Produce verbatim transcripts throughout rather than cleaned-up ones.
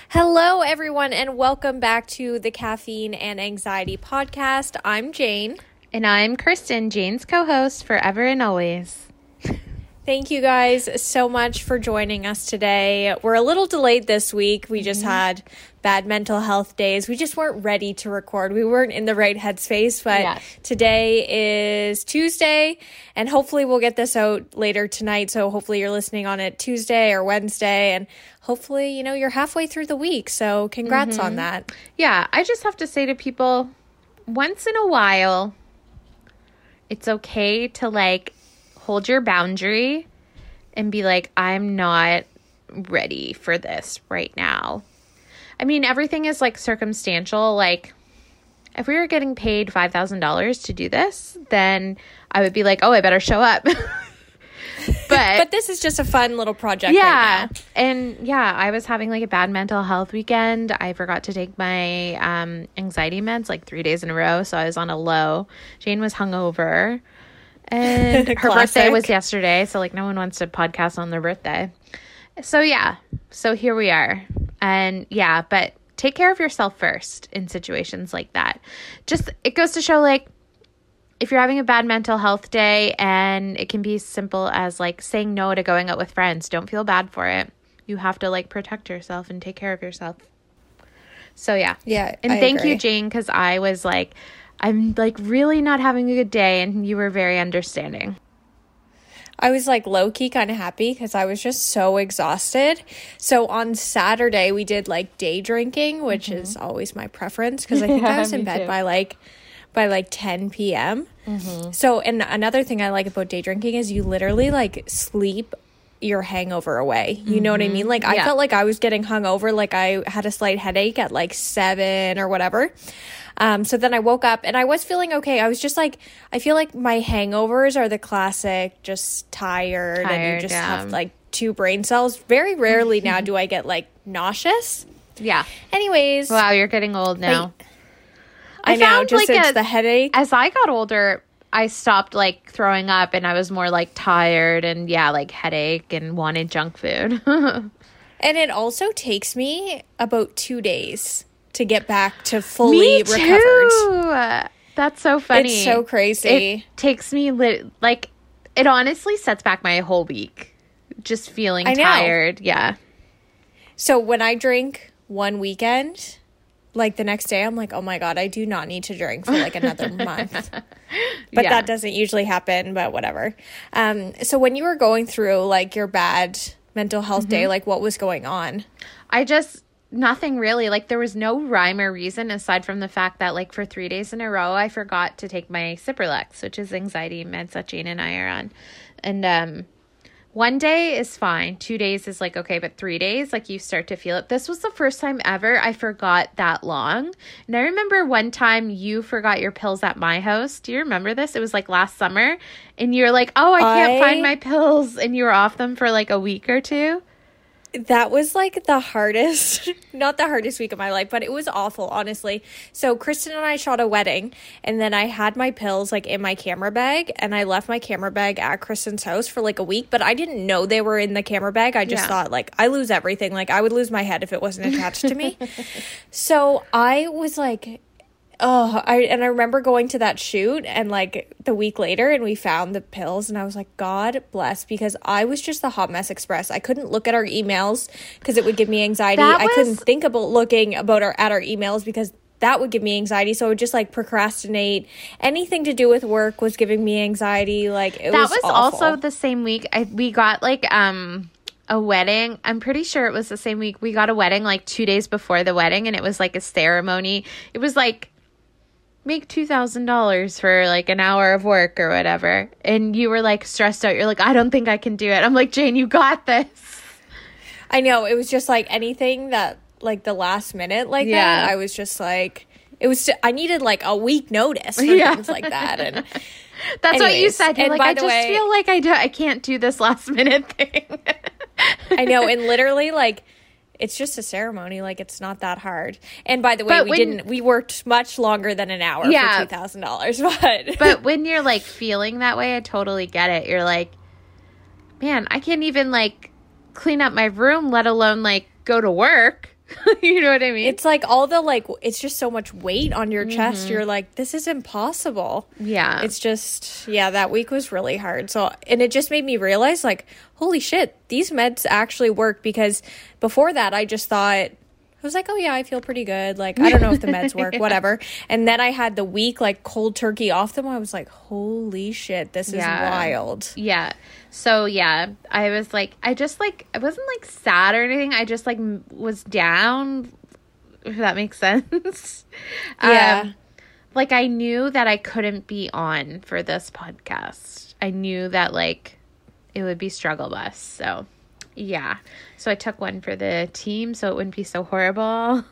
Hello, everyone, and welcome back to the Caffeine and Anxiety podcast. I'm Jane. And I'm Kristen, Jane's co-host forever and always. Thank you guys so much for joining us today. We're a little delayed this week. We just mm-hmm. had bad mental health days. We just weren't ready to record. We weren't in the right headspace, but yes. Today is Tuesday, and hopefully we'll get this out later tonight. So hopefully you're listening on it Tuesday or Wednesday, and hopefully, you know, you're halfway through the week. So congrats mm-hmm. on that. Yeah, I just have to say to people, once in a while, it's okay to, like, hold your boundary and be like, I'm not ready for this right now. I mean, everything is, like, circumstantial. Like, if we were getting paid five thousand dollars to do this, then I would be like, oh, I better show up. but but this is just a fun little project yeah. right now. And, yeah, I was having, like, a bad mental health weekend. I forgot to take my um, anxiety meds, like, three days in a row, so I was on a low. Jane was hungover. And her birthday was yesterday, so, like, no one wants to podcast on their birthday. So, yeah. So, here we are. And, yeah, but take care of yourself first in situations like that. Just, it goes to show, like, if you're having a bad mental health day, and it can be simple as, like, saying no to going out with friends. Don't feel bad for it. You have to, like, protect yourself and take care of yourself. So, yeah. Yeah, And I thank agree. you, Jane, because I was, like... I'm, like, really not having a good day, and you were very understanding. I was, like, low-key kind of happy because I was just so exhausted. So on Saturday, we did, like, day drinking, which mm-hmm. is always my preference because I think yeah, I was in bed too. by, like, by, like, ten p.m. Mm-hmm. So, and another thing I like about day drinking is you literally, like, sleep your hangover away. You mm-hmm. know what I mean? Like, I yeah. felt like I was getting hungover. Like, I had a slight headache at, like, seven or whatever. Um, so then I woke up and I was feeling okay. I was just like, I feel like my hangovers are the classic, just tired, tired and you just yeah. have like two brain cells. Very rarely now do I get like nauseous. Yeah. Anyways. Wow, you're getting old now. I, I know, found, just like since a, the headache. As I got older, I stopped like throwing up and I was more like tired and yeah, like headache and wanted junk food. And it also takes me about two days to get back to fully me too. recovered. That's so funny. It's so crazy. It takes me li- like it honestly sets back my whole week. Just feeling I know. tired. Yeah. So when I drink one weekend, like the next day I'm like, oh my God, I do not need to drink for like another month. But yeah. that doesn't usually happen, but whatever. Um, so when you were going through like your bad mental health mm-hmm. day, like what was going on? I just Nothing really. Like, there was no rhyme or reason aside from the fact that, like, for three days in a row, I forgot to take my Cipralex, which is anxiety meds that Jane and I are on. And um, one day is fine. Two days is, like, okay. But three days, like, you start to feel it. This was the first time ever I forgot that long. And I remember one time you forgot your pills at my house. Do you remember this? It was, like, last summer. And you're like, oh, I can't I... find my pills. And you were off them for, like, a week or two. That was like the hardest, not the hardest week of my life, but it was awful, honestly. So Kristen and I shot a wedding, and then I had my pills like in my camera bag, and I left my camera bag at Kristen's house for like a week, but I didn't know they were in the camera bag. I just yeah. thought like I lose everything. Like I would lose my head if it wasn't attached to me. So I was like, oh, I and I remember going to that shoot and like the week later and we found the pills and I was like, God bless, because I was just the hot mess express. I couldn't look at our emails because it would give me anxiety. That I was... couldn't think about looking about our at our emails because that would give me anxiety. So I would just like procrastinate. Anything to do with work was giving me anxiety. Like it that was was awful. Also the same week I, we got like um a wedding. I'm pretty sure it was the same week we got a wedding like two days before the wedding, and it was like a ceremony. It was like make two thousand dollars for like an hour of work or whatever. And you were like stressed out. You're like, I don't think I can do it. I'm like, Jane, you got this. I know. It was just like anything that like the last minute like yeah. that. I was just like, it was, I needed like a week notice for yeah. things like that. And that's anyways, what you said. You're like, I just way, feel like I do, I can't do this last minute thing. I know. And literally like, it's just a ceremony. Like, it's not that hard. And by the way, but we when, didn't, we worked much longer than an hour yeah, for two thousand dollars. But, but when you're, like, feeling that way, I totally get it. You're like, man, I can't even, like, clean up my room, let alone, like, go to work. You know what I mean? It's like all the, like, it's just so much weight on your mm-hmm. chest. You're like, this is impossible. Yeah. It's just, yeah, that week was really hard. So, and it just made me realize, like, holy shit, these meds actually work, because before that, I just thought, I was like, oh, yeah, I feel pretty good. Like, I don't know if the meds work, whatever. And then I had the week, like, cold turkey off them. I was like, holy shit, this is yeah. wild. Yeah. So, yeah, I was like, I just, like, I wasn't, like, sad or anything. I just, like, was down, if that makes sense. Yeah. Um, like, I knew that I couldn't be on for this podcast. I knew that, like, it would be struggle bus. So, yeah. So I took one for the team so it wouldn't be so horrible.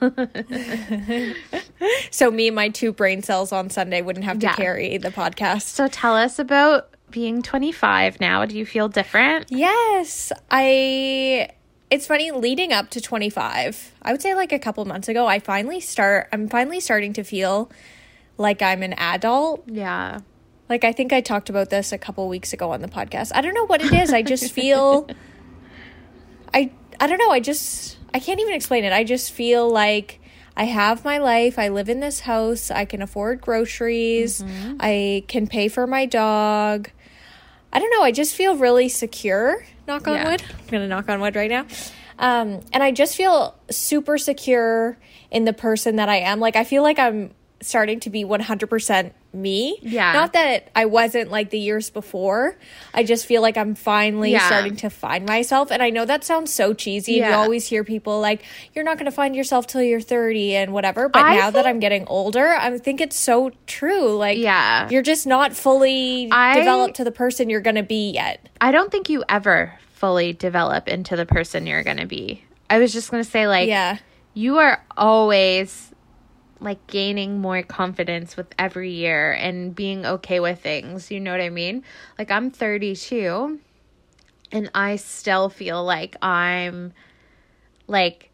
So me and my two brain cells on Sunday wouldn't have to yeah. carry the podcast. So tell us about being twenty-five now. Do you feel different? Yes. I... It's funny, leading up to twenty-five, I would say like a couple months ago, I finally start... I'm finally starting to feel like I'm an adult. Yeah. Like, I think I talked about this a couple weeks ago on the podcast. I don't know what it is. I just feel... I I don't know. I just, I can't even explain it. I just feel like I have my life. I live in this house. I can afford groceries. Mm-hmm. I can pay for my dog. I don't know. I just feel really secure. Knock on yeah. wood. I'm going to knock on wood right now. Um, and I just feel super secure in the person that I am. Like, I feel like I'm starting to be one hundred percent me. Yeah. Not that I wasn't like the years before. I just feel like I'm finally yeah. starting to find myself. And I know that sounds so cheesy. Yeah. You always hear people like, you're not going to find yourself till you're thirty and whatever. But I now think, that I'm getting older, I think it's so true. Like, yeah. you're just not fully I, developed to the person you're going to be yet. I don't think you ever fully develop into the person you're going to be. I was just going to say, like, yeah. you are always... like gaining more confidence with every year and being okay with things. You know what I mean? Like, I'm thirty-two and I still feel like I'm like,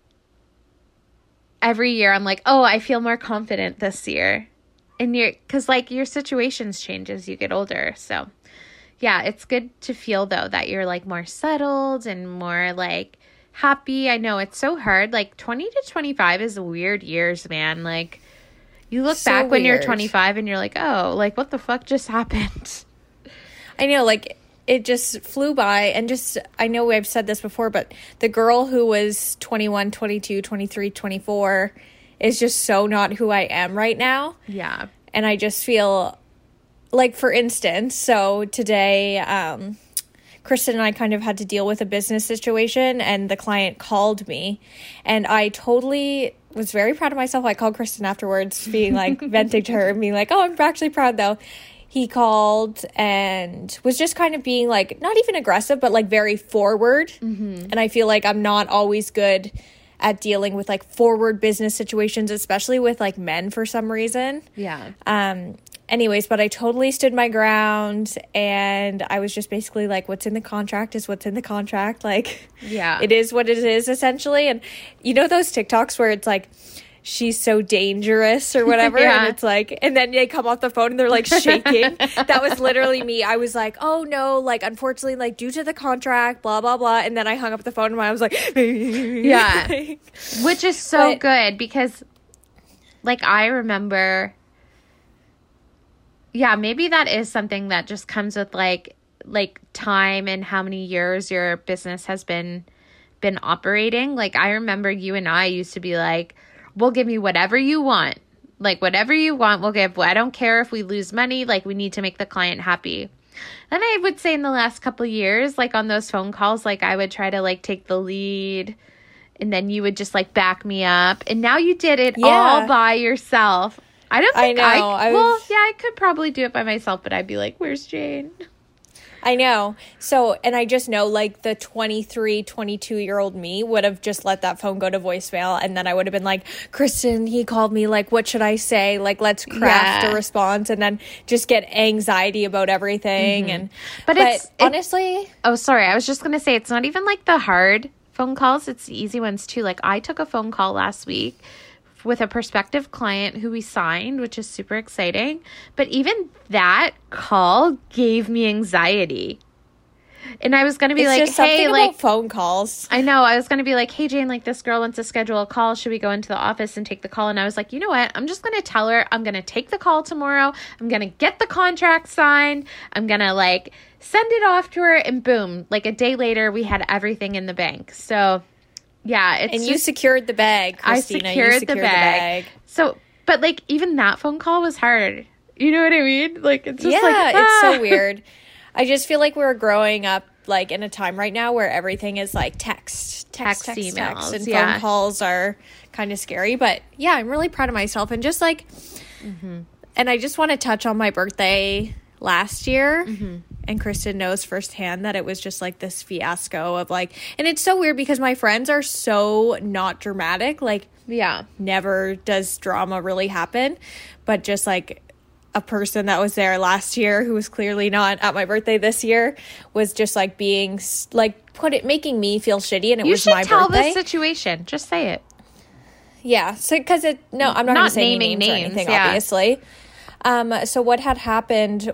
every year I'm like, oh, I feel more confident this year. And you're, cause like your situations change as you get older. So yeah, it's good to feel though that you're like more settled and more like happy. I know it's so hard. Like twenty to twenty-five is weird years, man. Like you look so back when weird. You're twenty-five and you're like, oh, like what the fuck just happened? I know, like it just flew by. And just, I know I've said this before, but the girl who was twenty-one, twenty-two, twenty-three, twenty-four is just so not who I am right now. Yeah. And I just feel like, for instance, so today, um, Kristen and I kind of had to deal with a business situation, and the client called me, and I totally was very proud of myself. I called Kristen afterwards, being like, venting to her and being like, oh, I'm actually proud though. He called and was just kind of being like, not even aggressive, but like very forward. Mm-hmm. And I feel like I'm not always good at dealing with like forward business situations, especially with like men for some reason. Yeah. Um, Anyways, but I totally stood my ground, and I was just basically like, what's in the contract is what's in the contract. Like, yeah, it is what it is, essentially. And you know those TikToks where it's like, she's so dangerous or whatever, yeah. and it's like, and then they come off the phone and they're like shaking. That was literally me. I was like, oh no, like unfortunately, like due to the contract, blah blah blah. And then I hung up the phone and I was like, yeah, which is so but, good because, like, I remember. Yeah, maybe that is something that just comes with like like time and how many years your business has been been operating. Like I remember you and I used to be like, we'll give you whatever you want. Like whatever you want, we'll give. I don't care if we lose money. Like we need to make the client happy. And I would say in the last couple of years, like on those phone calls, like I would try to like take the lead, and then you would just like back me up. And now you did it yeah. all by yourself. I don't think I, know, I, I well, was, yeah, I could probably do it by myself, but I'd be like, where's Jane? I know. So, and I just know like the twenty-three, twenty-two year old me would have just let that phone go to voicemail. And then I would have been like, Kristen, he called me. Like, what should I say? Like, let's craft yeah. a response, and then just get anxiety about everything. Mm-hmm. And, but, but it's honestly, it, oh, sorry. I was just going to say, it's not even like the hard phone calls. It's the easy ones too. Like I took a phone call last week with a prospective client who we signed, which is super exciting. But even that call gave me anxiety. And I was going to be it's like, just something hey, about like phone calls. I know. I was going to be like, hey, Jane, like this girl wants to schedule a call. Should we go into the office and take the call? And I was like, you know what? I'm just going to tell her I'm going to take the call tomorrow. I'm going to get the contract signed. I'm going to like send it off to her, and boom, like a day later, we had everything in the bank. So yeah, it's and just, you secured the bag, Christina. I secured, you secured the, bag. the bag. So, but like even that phone call was hard. You know what I mean? Like it's just yeah, like ah. it's so weird. I just feel like we're growing up like in a time right now where everything is like text, text, text, text emails, text, and yeah. phone calls are kind of scary. But yeah, I'm really proud of myself, and just like, mm-hmm. and I just want to touch on my birthday last year. Mm-hmm. And Kristen knows firsthand that it was just like this fiasco of like, and it's so weird because my friends are so not dramatic. Like, yeah, never does drama really happen, but just like a person that was there last year who was clearly not at my birthday this year was just like being like put it making me feel shitty, and it you was my birthday. You should tell the situation. Just say it. Yeah. So because it no, I'm not, not going to say naming names, names or anything. Yeah. Obviously. Um. So what had happened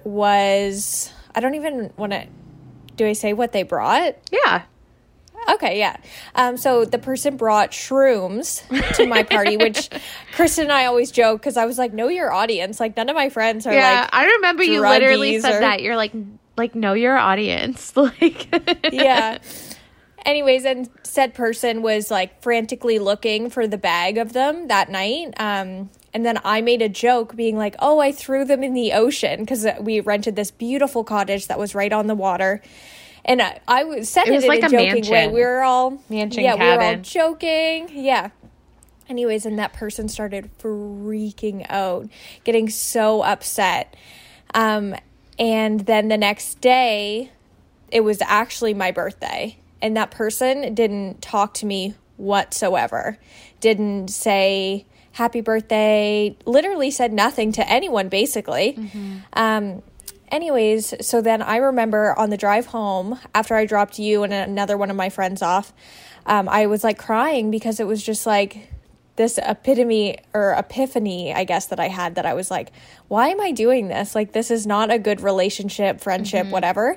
was I don't even want to. Do I say what they brought? Yeah. Okay, yeah. Um, so the person brought shrooms to my party, which Kristen and I always joke because I was like, know your audience. Like, none of my friends are yeah, like, I remember you literally said or, that. You're like, like, know your audience. Like, yeah. Anyways, and said person was like frantically looking for the bag of them that night. Um, and then I made a joke being like, oh, I threw them in the ocean because we rented this beautiful cottage that was right on the water. And I, I said it, it in like a, a joking mansion. way. We were all mansion yeah, cabin. we were all joking. Yeah. Anyways, and that person started freaking out, getting so upset. Um, and then the next day, it was actually my birthday, and that person didn't talk to me whatsoever. Didn't say happy birthday. Literally said nothing to anyone, basically. Mm-hmm. Um. Anyways, so then I remember on the drive home, after I dropped you and another one of my friends off, um, I was like crying because it was just like this epitome or epiphany, I guess, that I had that I was like, why am I doing this? Like, this is not a good relationship, friendship, mm-hmm. whatever.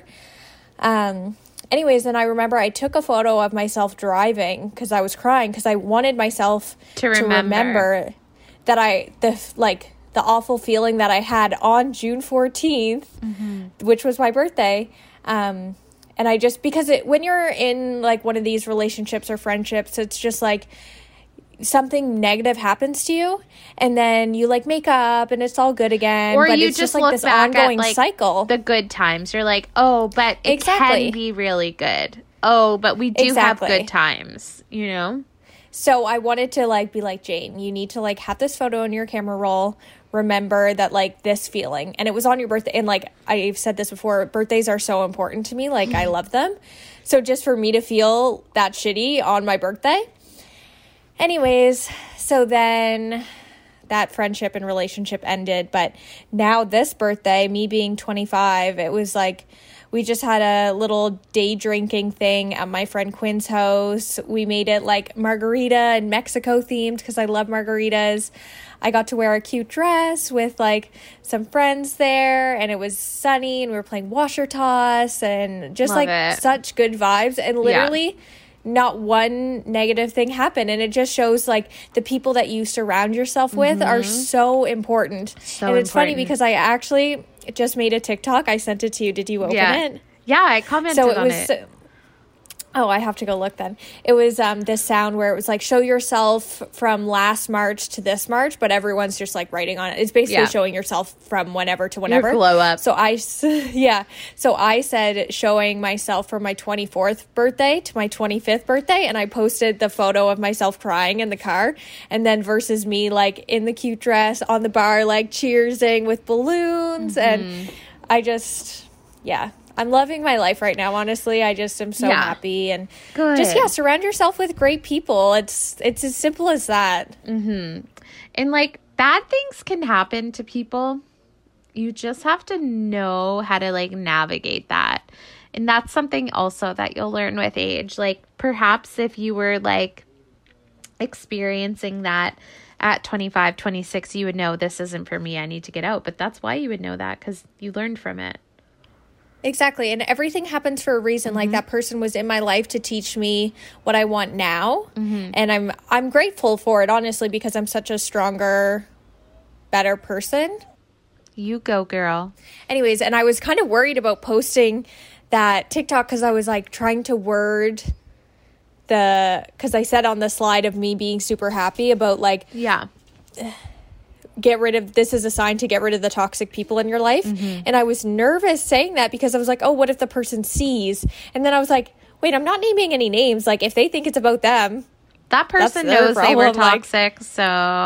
Um, anyways, then I remember I took a photo of myself driving because I was crying because I wanted myself to remember, to remember that I, the like... the awful feeling that I had on June fourteenth, mm-hmm. which was my birthday. Um, and I just, because it, when you're in like one of these relationships or friendships, it's just like something negative happens to you and then you like make up and it's all good again. Or but you it's just, just like look this back ongoing at like cycle. The good times. You're like, oh, but it exactly. can be really good. Oh, but we do exactly. have good times, you know? So I wanted to like be like, Jane, you need to like have this photo in your camera roll. Remember that like this feeling, and it was on your birthday, and like I've said this before, birthdays are so important to me, like I love them. So just for me to feel that shitty on my birthday. Anyways, so then that friendship and relationship ended, but now this birthday, me being twenty-five, it was like we just had a little day drinking thing at my friend Quinn's house. We made it like margarita and Mexico themed because I love margaritas. I got to wear a cute dress with like some friends there, and it was sunny, and we were playing washer toss and just love like it. Such good vibes, and literally yeah. not one negative thing happened. And it just shows like the people that you surround yourself with mm-hmm. are so important. So and it's important. Funny because I actually just made a TikTok. I sent it to you. Did you open yeah. it? Yeah, I commented so it on was, it. So, oh, I have to go look then. It was um, this sound where it was like, show yourself from last March to this March, but everyone's just like writing on it. It's basically yeah. showing yourself from whenever to whenever. Your glow up. So I, yeah. So I said showing myself from my twenty-fourth birthday to my twenty-fifth birthday, and I posted the photo of myself crying in the car, and then versus me like in the cute dress on the bar, like cheersing with balloons. Mm-hmm. And I just, yeah. I'm loving my life right now, honestly. I just am so yeah. happy. And Good. just, yeah, surround yourself with great people. It's it's as simple as that. Mm-hmm. And, like, bad things can happen to people. You just have to know how to, like, navigate that. And that's something also that you'll learn with age. Like, perhaps if you were, like, experiencing that at twenty-five, twenty-six, you would know this isn't for me. I need to get out. But that's why you would know that, because you learned from it. Exactly. And everything happens for a reason. Mm-hmm. Like that person was in my life to teach me what I want now. Mm-hmm. And I'm I'm grateful for it, honestly, because I'm such a stronger, better person. You go, girl. Anyways, and I was kind of worried about posting that TikTok because I was like trying to word the, because I said on the slide of me being super happy about like, yeah, get rid of, this is a sign to get rid of the toxic people in your life. Mm-hmm. And I was nervous saying that because I was like, oh, what if the person sees? And then I was like, wait, I'm not naming any names. Like if they think it's about them, that person knows they were toxic. Like, so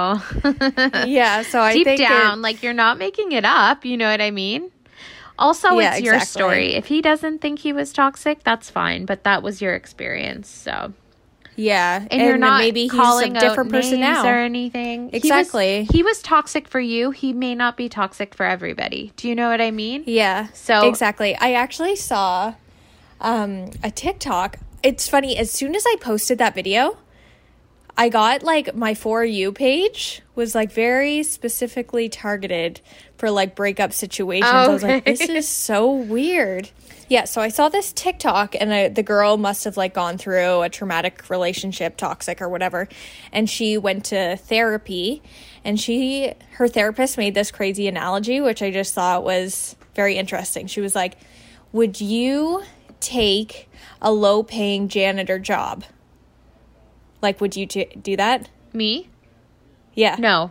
yeah, so I deep think down, it, like you're not making it up. You know what I mean? Also, yeah, it's your exactly. story. If he doesn't think he was toxic, that's fine. But that was your experience. So yeah, and, and you're not maybe calling he's a different person now or anything. Exactly. He was, he was toxic for you. He may not be toxic for everybody. Do you know what I mean? Yeah. So exactly. I actually saw um, a TikTok. It's funny. As soon as I posted that video, I got like my For You page was like very specifically targeted for like breakup situations. Oh, okay. I was like, this is so weird. Yeah, so I saw this TikTok and I, the girl must have like gone through a traumatic relationship, toxic or whatever, and she went to therapy, and she her therapist made this crazy analogy, which I just thought was very interesting. She was like, would you take a low-paying janitor job? Like, would you t- do that? Me? Yeah. No.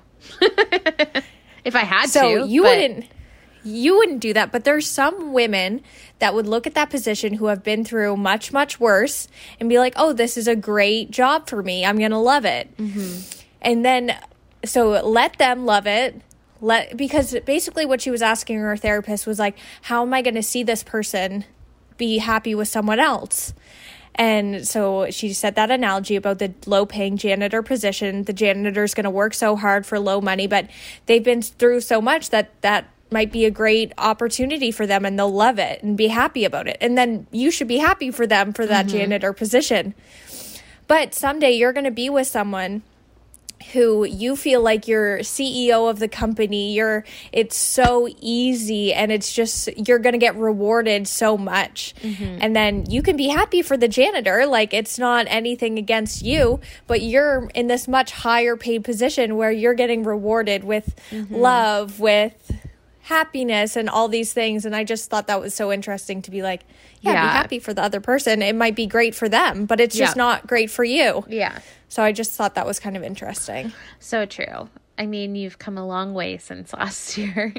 If I had so to. So you but... wouldn't you wouldn't do that, but there's some women that would look at that position who have been through much, much worse and be like, oh, this is a great job for me. I'm going to love it. Mm-hmm. And then, so let them love it. Let Because basically what she was asking her therapist was like, how am I going to see this person be happy with someone else? And so she said that analogy about the low-paying janitor position. The janitor's going to work so hard for low money, but they've been through so much that that might be a great opportunity for them, and they'll love it and be happy about it. And then you should be happy for them for that mm-hmm. janitor position. But someday you're going to be with someone who you feel like you're C E O of the company. You're, it's so easy, and it's just, you're going to get rewarded so much. Mm-hmm. And then you can be happy for the janitor. Like, it's not anything against you, but you're in this much higher paid position where you're getting rewarded with mm-hmm. love, with happiness, and all these things. And I just thought that was so interesting to be like, yeah, yeah. be happy for the other person. It might be great for them, but it's just yeah. not great for you. Yeah. So I just thought that was kind of interesting. So true. I mean, you've come a long way since last year.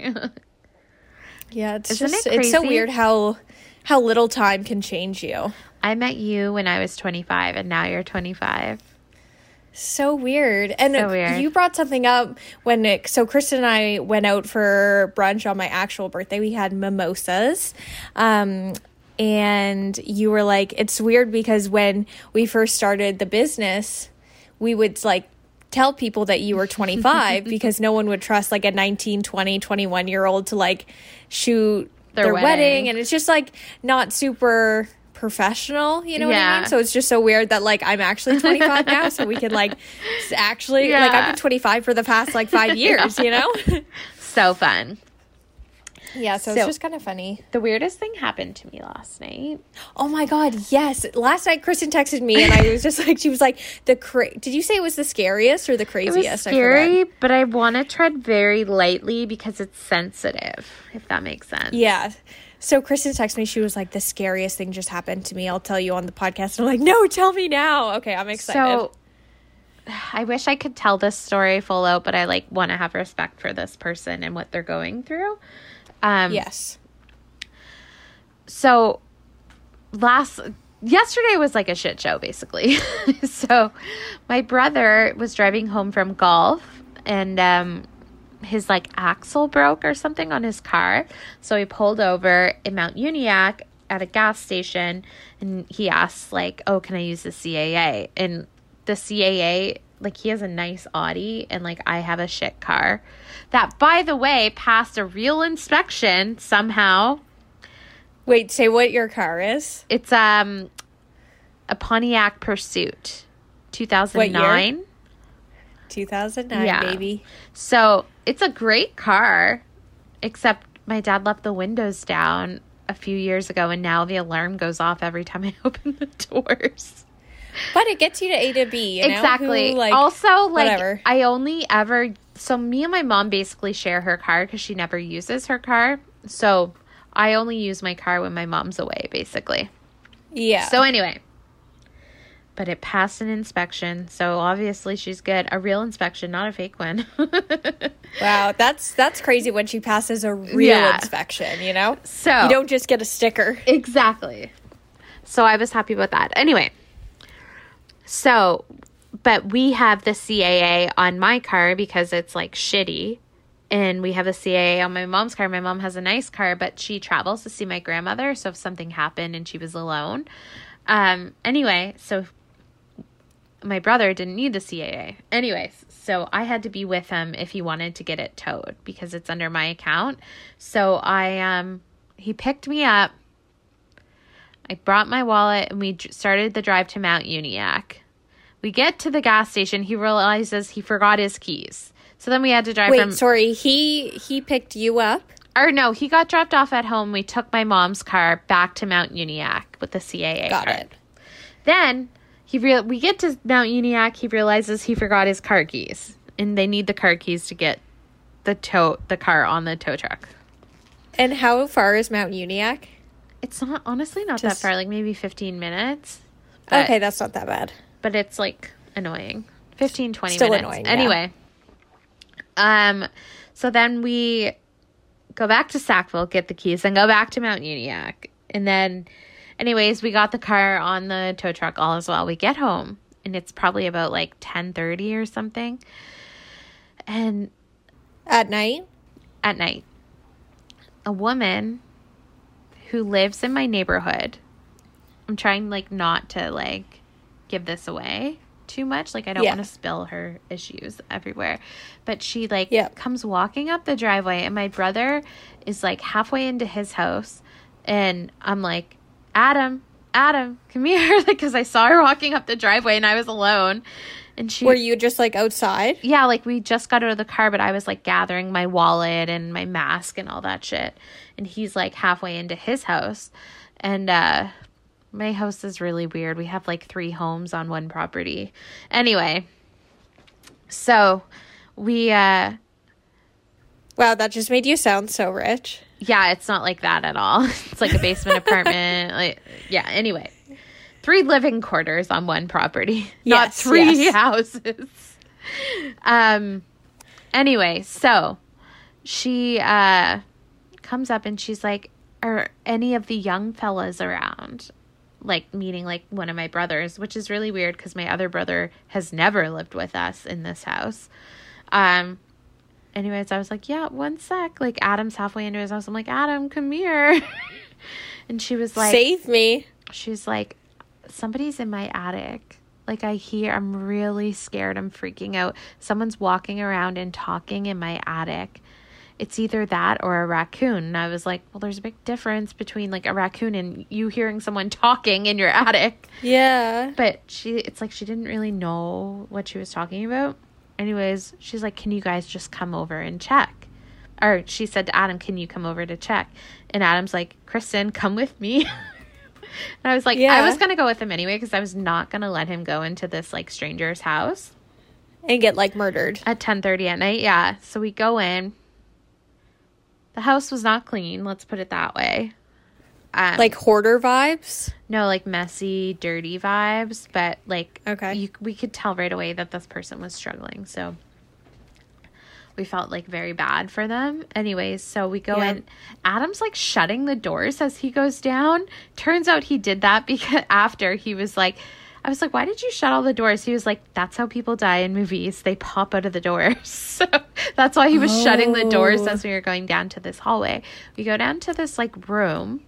Yeah, it's Isn't just it it's so weird how how little time can change you. I met you when I was twenty-five, and now you're twenty-five. So weird. And so weird. You brought something up when it, so Kristen and I went out for brunch on my actual birthday. We had mimosas. Um and you were like, it's weird because when we first started the business, we would like tell people that you were twenty-five because no one would trust like a nineteen, twenty, twenty-one year old to like shoot their, their wedding. wedding. And it's just like not super professional, you know yeah. what I mean? So it's just so weird that like I'm actually twenty-five now, so we can like actually yeah. like I've been twenty-five for the past like five years, yeah. you know? So fun. Yeah, so, so it's just kind of funny. The weirdest thing happened to me last night. Oh my God, yes. Last night Kristen texted me and I was just like, she was like, the cra- did you say it was the scariest or the craziest? It was scary, I but I want to tread very lightly because it's sensitive, if that makes sense. Yeah. So Kristen texted me, she was like, the scariest thing just happened to me. I'll tell you on the podcast. And I'm like, no, tell me now. Okay, I'm excited. So I wish I could tell this story full out, but I like want to have respect for this person and what they're going through. Um, yes. So last, yesterday was like a shit show, basically. So my brother was driving home from golf and, um, his like axle broke or something on his car. So he pulled over in Mount Uniac at a gas station and he asked like, oh, can I use the C A A? And the C A A, like he has a nice Audi and like I have a shit car that, by the way, passed a real inspection somehow. Wait, say what your car is? It's um a Pontiac Pursuit, two thousand nine. What year? two thousand nine, yeah. Baby. So it's a great car, except my dad left the windows down a a few years ago, and now the alarm goes off every time I open the doors. But it gets you to A to B, you know? Exactly. Who, like, also, like, whatever. I only ever... So, me and my mom basically share her car because she never uses her car. So, I only use my car when my mom's away, basically. Yeah. So, anyway. But it passed an inspection, so obviously she's good. A real inspection, not a fake one. Wow, that's that's crazy when she passes a real Yeah. inspection, you know? So... You don't just get a sticker. Exactly. So, I was happy about that. Anyway... So, but we have the C A A on my car because it's like shitty. And we have a C A A on my mom's car. My mom has a nice car, but she travels to see my grandmother. So if something happened and she was alone. Um, anyway, so my brother didn't need the C A A. Anyways, so I had to be with him if he wanted to get it towed because it's under my account. So I, um, he picked me up. I brought my wallet and we started the drive to Mount Uniacke. We get to the gas station. He realizes he forgot his keys. So then we had to drive Wait, from... sorry. He he picked you up? Or no, he got dropped off at home. We took my mom's car back to Mount Uniacke with the C A A Got card. it. Then he re- we get to Mount Uniacke. He realizes he forgot his car keys. And they need the car keys to get the tow the car on the tow truck. And how far is Mount Uniacke? It's not... Honestly, not Just- that far. Like maybe fifteen minutes. But, Okay, that's not that bad. But it's like annoying. fifteen, twenty Still minutes. annoying, yeah. Anyway. Um, so then we go back to Sackville, get the keys, and go back to Mount Uniacke. And then, anyways, we got the car on the tow truck all as well. We get home, and it's probably about like ten thirty or something. And At night? at night, a woman who lives in my neighborhood, I'm trying like not to like give this away too much. Like I don't Yeah. want to spill her issues everywhere. But she like Yep. comes walking up the driveway and my brother is like halfway into his house and I'm like, Adam, Adam, come here. Like, cause I saw her walking up the driveway and I was alone. And she, Were you just like outside? yeah, like we just got out of the car, but I was like gathering my wallet and my mask and all that shit. And he's like halfway into his house. And, uh, my house is really weird. We have like three homes on one property. Anyway, so we, uh, Wow, that just made you sound so rich. yeah, it's not like that at all. It's like a basement apartment. Like, yeah, anyway. Three living quarters on one property, not Yes, three yes. houses. Um, anyway, so she, uh, comes up and she's like, are any of the young fellas around? Like, meaning like one of my brothers, which is really weird because my other brother has never lived with us in this house. Um, anyways, I was like, yeah, one sec. Like, Adam's halfway into his house. I'm like, Adam, come here. And she was like, Save me. she's like, somebody's in my attic. Like, I hear, I'm really scared. I'm freaking out. Someone's walking around and talking in my attic. It's either that or a raccoon. And I was like, well, there's a big difference between like a raccoon and you hearing someone talking in your attic. Yeah. But she, it's like she didn't really know what she was talking about. Anyways, she's like, can you guys just come over and check? Or she said to Adam, can you come over to check? And Adam's like, Kristen, come with me. And I was like, Yeah. I was going to go with him anyway because I was not going to let him go into this like stranger's house And get like murdered. at ten thirty at night. Yeah. So we go in. The house was not clean. Let's put it that way. Um, Like hoarder vibes. no, like messy, dirty vibes. But like, Okay. you, we could tell right away that this person was struggling. So we felt like very bad for them. Anyways, so we go Yeah. in. Adam's like shutting the doors as he goes down. Turns out he did that because after he was like, I was like, why did you shut all the doors? He was like, that's how people die in movies. They pop out of the doors. So that's why he was oh. shutting the doors as we were going down to this hallway. We go down to this like room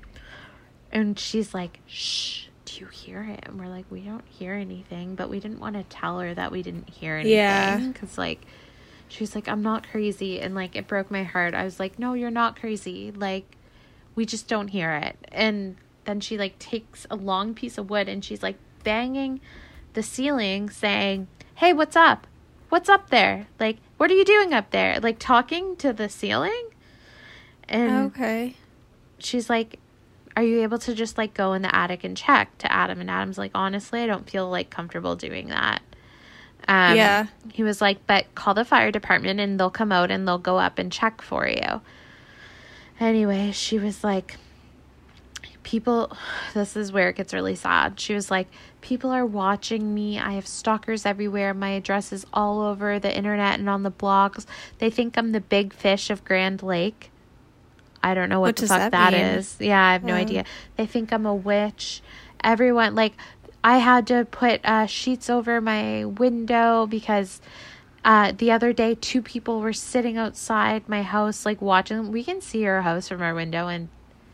and she's like, shh, do you hear it? And we're like, we don't hear anything, but we didn't want to tell her that we didn't hear anything. Yeah. Because like, she's like, I'm not crazy. And like, it broke my heart. I was like, no, you're not crazy. Like, we just don't hear it. And then she like takes a long piece of wood and she's like banging the ceiling saying, hey, what's up? What's up there? Like, what are you doing up there? Like talking to the ceiling. And Okay. she's like, are you able to just like go in the attic and check to Adam? And Adam's like, honestly, I don't feel like comfortable doing that. Um, yeah. He was like, but call the fire department and they'll come out and they'll go up and check for you. Anyway, she was like, people, this is where it gets really sad. She was like, people are watching me. I have stalkers everywhere. My address is all over the internet and on the blogs. They think I'm the big fish of Grand Lake. I don't know what, what the fuck that, that is. Yeah, I have no uh. idea. They think I'm a witch. Everyone, like, I had to put uh, sheets over my window because uh, the other day, two people were sitting outside my house, like, watching. We can see our house from our window, and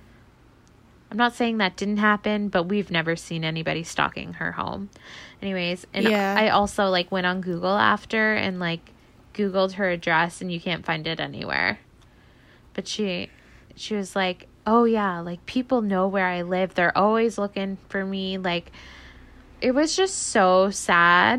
I'm not saying that didn't happen, but we've never seen anybody stalking her home. Anyways, and yeah. I also, like, went on Google after and, like, Googled her address, and you can't find it anywhere. But she, she was like, oh, yeah, like, people know where I live. They're always looking for me, like... It was just so sad,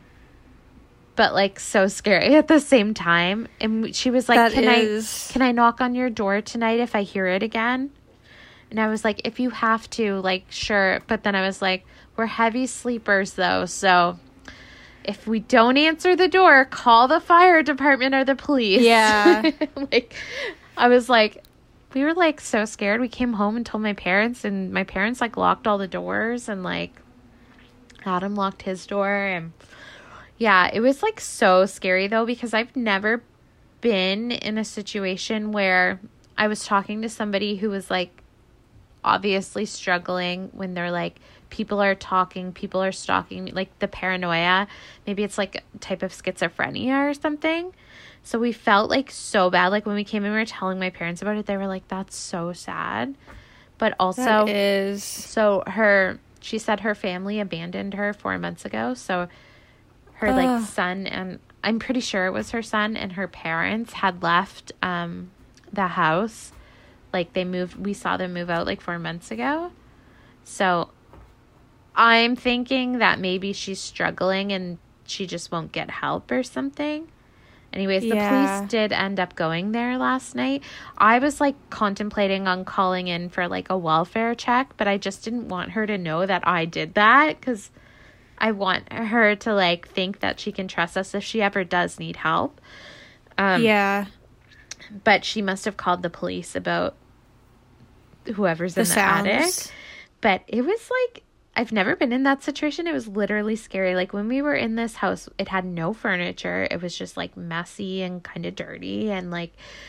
but like so scary at the same time. And she was like, that can is... I can I knock on your door tonight if I hear it again? And I was like, if you have to, like, sure. But then I was like, we're heavy sleepers though. So if we don't answer the door, call the fire department or the police. Yeah. Like, I was like, we were like so scared. We came home and told my parents, and my parents like locked all the doors, and like Adam locked his door. And yeah, it was like so scary though, because I've never been in a situation where I was talking to somebody who was like obviously struggling when they're like, people are talking, people are stalking me, like the paranoia. Maybe it's like a type of schizophrenia or something. So we felt like so bad. Like when we came in, we were telling my parents about it. They were like, that's so sad. But also, that is. So her, she said her family abandoned her four months ago. So her Ugh. like son, and I'm pretty sure it was her son, and her parents had left um, the house. Like they moved, we saw them move out like four months ago. So I'm thinking that maybe she's struggling and she just won't get help or something. Anyways, the yeah. police did end up going there last night. I was like contemplating on calling in for like a welfare check, but I just didn't want her to know that I did that, because I want her to like think that she can trust us if she ever does need help. Um, yeah. But she must have called the police about whoever's the in the sounds. attic. But it was like, I've never been in that situation. It was literally scary. Like when we were in this house, it had no furniture. It was just like messy and kind of dirty. And like,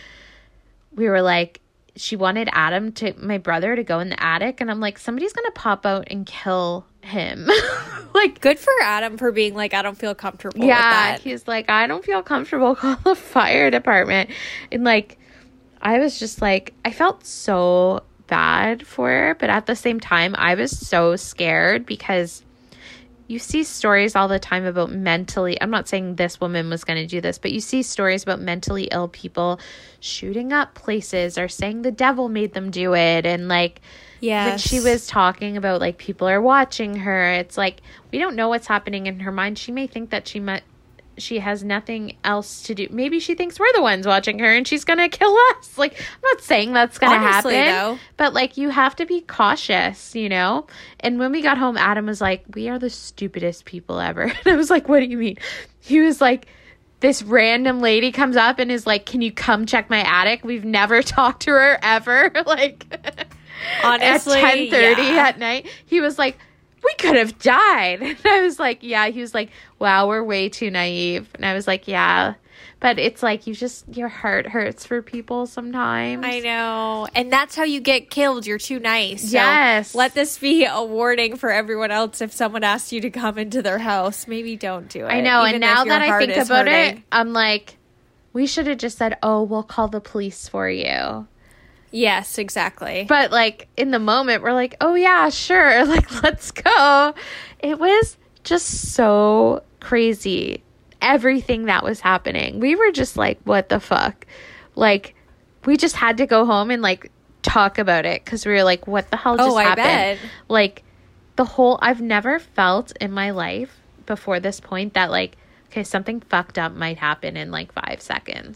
we were like, she wanted Adam to, my brother, to go in the attic. And I'm like, somebody's going to pop out and kill him. Like, good for Adam for being like, I don't feel comfortable yeah, with that. He's like, I don't feel comfortable. Call the fire department. And like, I was just like, I felt so bad for her, but at the same time I was so scared, because you see stories all the time about mentally, I'm not saying this woman was going to do this, but you see stories about mentally ill people shooting up places or saying the devil made them do it. And like, yes. when she was talking about like people are watching her, it's like, we don't know what's happening in her mind. She may think that she might she has nothing else to do. Maybe she thinks we're the ones watching her and she's gonna kill us. Like, I'm not saying that's gonna Honestly, happen, though. But like, you have to be cautious, you know? And when we got home, Adam was like, we are the stupidest people ever. And I was like, what do you mean? He was like, this random lady comes up and is like, can you come check my attic? We've never talked to her ever. Like, honestly, at ten thirty yeah. at night, he was like, we could have died. And I was like, yeah. He was like, wow, we're way too naive. And I was like, yeah. But it's like, you just, your heart hurts for people sometimes. I know. And that's how you get killed. You're too nice. So yes. let this be a warning for everyone else. If someone asks you to come into their house, maybe don't do it. I know. And now that I think about hurting. it, I'm like, we should have just said, oh, we'll call the police for you. Yes, exactly. But like in the moment, we're like, oh yeah, sure. Like, let's go. It was just so crazy. Everything that was happening. We were just like, what the fuck? Like, we just had to go home and like talk about it, because we were like, what the hell just oh, I happened? Bet. Like, the whole, I've never felt in my life before this point that like, okay, something fucked up might happen in like five seconds.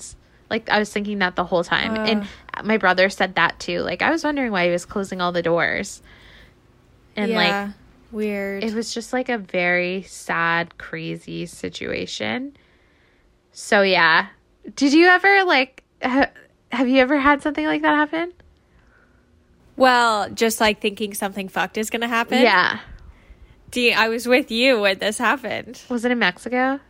Like, I was thinking that the whole time. Uh, and my brother said that too. Like, I was wondering why he was closing all the doors. And yeah, like, weird. it was just like a very sad, crazy situation. So yeah. Did you ever like, ha- have you ever had something like that happen? Well, just like thinking something fucked is going to happen. Yeah. Do you, I was with you when this happened. Was it in Mexico?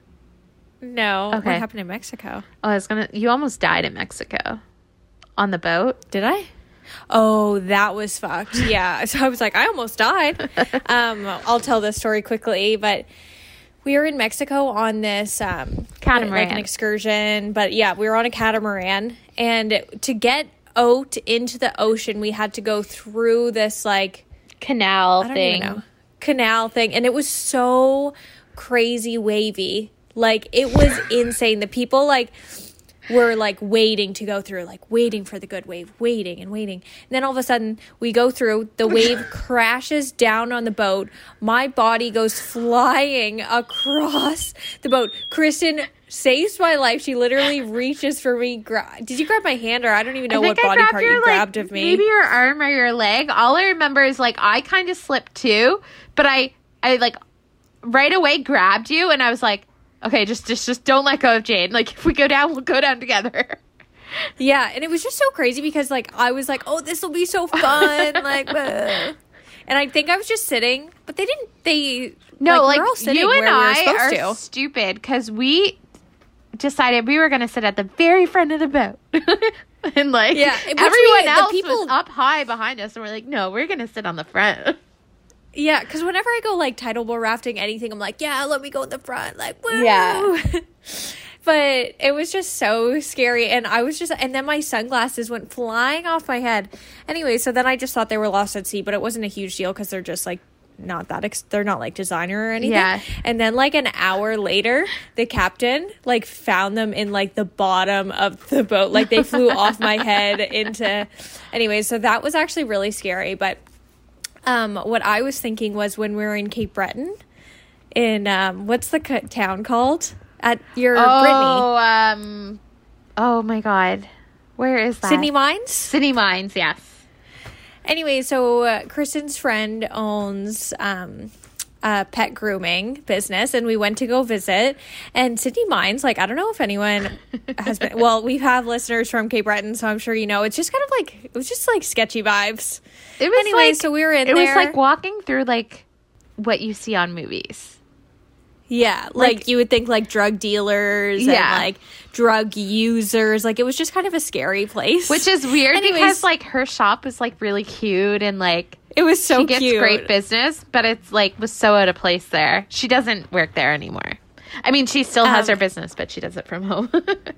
No. Okay. What happened in Mexico? Oh, I was gonna. You almost died in Mexico on the boat. Did I? Oh, that was fucked. Yeah. So I was like, I almost died. um, I'll tell this story quickly, but we were in Mexico on this um, Catamaran. like an excursion. But yeah, we were on a catamaran, and to get out into the ocean, we had to go through this like Canal I don't thing. even know, canal thing, and it was so crazy wavy. Like, it was insane. The people, like, were, like, waiting to go through, like, waiting for the good wave, waiting and waiting. And then all of a sudden, we go through, the wave crashes down on the boat. My body goes flying across the boat. Kristen saves my life. She literally reaches for me. Gra- Did you grab my hand, or I don't even know what body part your, you like, grabbed of me? Maybe your arm or your leg. All I remember is, like, I kind of slipped too, but I, I, like, right away grabbed you, and I was like, okay, just, just, just don't let go of Jade. Like, if we go down, we'll go down together. Yeah, and it was just so crazy because, like, I was like, oh, this will be so fun. like, uh. And I think I was just sitting, but they didn't, they, no, like, like, we're all sitting you and where I we were are supposed to. stupid because we decided we were going to sit at the very front of the boat. and, like, Yeah, everyone we, else people, was up high behind us, and we're like, no, we're going to sit on the front. Yeah, because whenever I go, like, tidal bore rafting, anything, I'm like, yeah, let me go in the front. Like, woo! Yeah. But it was just so scary. And I was just, and then my sunglasses went flying off my head. Anyway, so then I just thought they were lost at sea, but it wasn't a huge deal because they're just, like, not that, ex- they're not, like, designer or anything. Yeah. And then, like, an hour later, the captain, like, found them in, like, the bottom of the boat. Like, they flew off my head into, anyway, so that was actually really scary. But Um, what I was thinking was when we were in Cape Breton, in um, what's the co- town called at your oh, Brittany? um, oh my God, where is that? Sydney Mines. Sydney Mines, yes. Anyway, so uh, Kristen's friend owns um, a pet grooming business, and we went to go visit. And Sydney Mines, like, I don't know if anyone has been. Well, we have listeners from Cape Breton, so I'm sure you know. It's just kind of like it was just like sketchy vibes. It was anyway, like, so we were in it there. was like walking through like what you see on movies. Yeah, like, like you would think like drug dealers yeah. and like drug users. Like, it was just kind of a scary place. Which is weird Anyways, because like her shop was like really cute and like it was so she gets cute. great business, but it's like was so out of place there. She doesn't work there anymore. I mean, she still has um, her business, but she does it from home.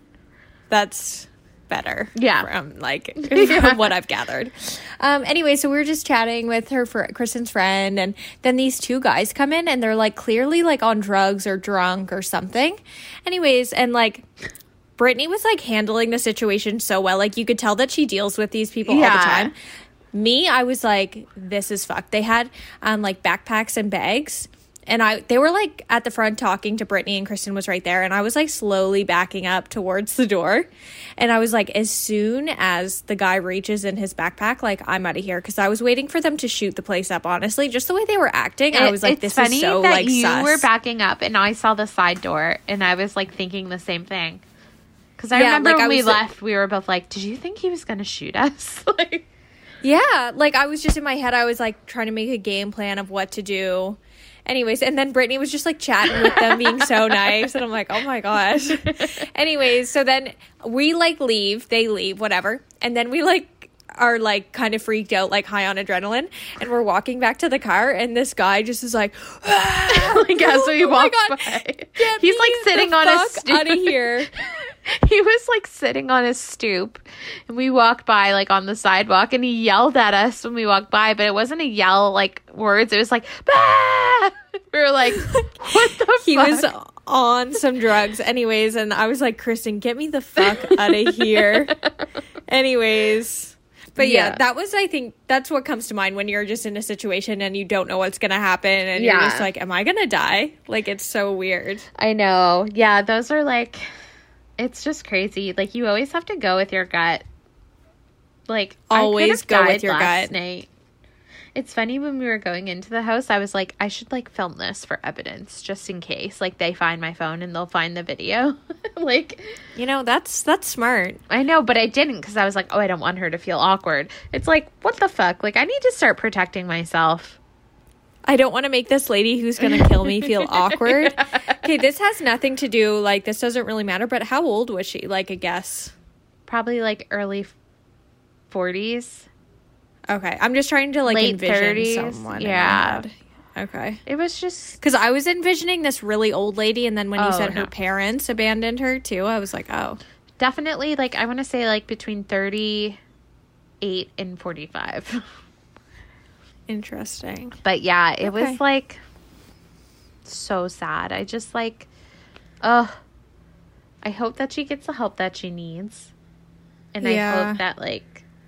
That's better. Yeah. From like from what I've gathered. Um, anyway, so we were just chatting with her for Kristen's friend, and then these two guys come in and they're like clearly like on drugs or drunk or something. Anyways, and like Brittany was like handling the situation so well. Like, you could tell that she deals with these people yeah. all the time. Me, I was like, this is fucked. They had um like backpacks and bags. And I, they were like at the front talking to Brittany, and Kristen was right there. And I was like slowly backing up towards the door. And I was like, as soon as the guy reaches in his backpack, like, I'm out of here. Because I was waiting for them to shoot the place up, honestly. Just the way they were acting. It, I was like, it's this funny is so that like you sus. were backing up and I saw the side door and I was like thinking the same thing. Because I Yeah, remember like, when I we was- left, we were both like, did you think he was going to shoot us? like, Yeah, like, I was just in my head, I was like trying to make a game plan of what to do. Anyways, and then Brittany was just like chatting with them, being so nice, and I'm like, oh my gosh. Anyways, so then we like leave, they leave, whatever, and then we like are like kind of freaked out, like high on adrenaline, and we're walking back to the car, and this guy just is like, ah, like as we oh walk my God, by, get he's me like sitting the on his fuck stoop. out of here. He was like sitting on his stoop and we walked by like on the sidewalk and he yelled at us when we walked by, but it wasn't a yell like words. It was like, bah! We were like, what the He fuck? was on some drugs. Anyways, and I was like, Kristen, get me the fuck out of here. Anyways. But yeah. Yeah. that was, I think, that's what comes to mind when you're just in a situation and you don't know what's going to happen. And Yeah. you're just like, am I going to die? Like, it's so weird. I know. Yeah, those are like, It's just crazy. Like, you always have to go with your gut. Like, always go with your last gut. Night. It's funny, when we were going into the house, I was like, I should, like, film this for evidence, just in case. Like, they find my phone and they'll find the video. Like, you know, that's that's smart. I know, but I didn't, because I was like, oh, I don't want her to feel awkward. It's like, what the fuck? Like, I need to start protecting myself. I don't want to make this lady who's going to kill me feel awkward. Okay, this has nothing to do, like, this doesn't really matter, but how old was she? Like, a guess. Probably, like, early forties. Okay, I'm just trying to, like, Late envision thirties. someone. Yeah. Okay. It was just... Because I was envisioning this really old lady, and then when you Oh, said no. her parents abandoned her, too, I was like, oh. Definitely, like, I want to say, like, between thirty-eight and forty-five. Interesting. But, yeah, it Okay. was, like, so sad. I just, like, ugh. I hope that she gets the help that she needs. And Yeah. I hope that, like,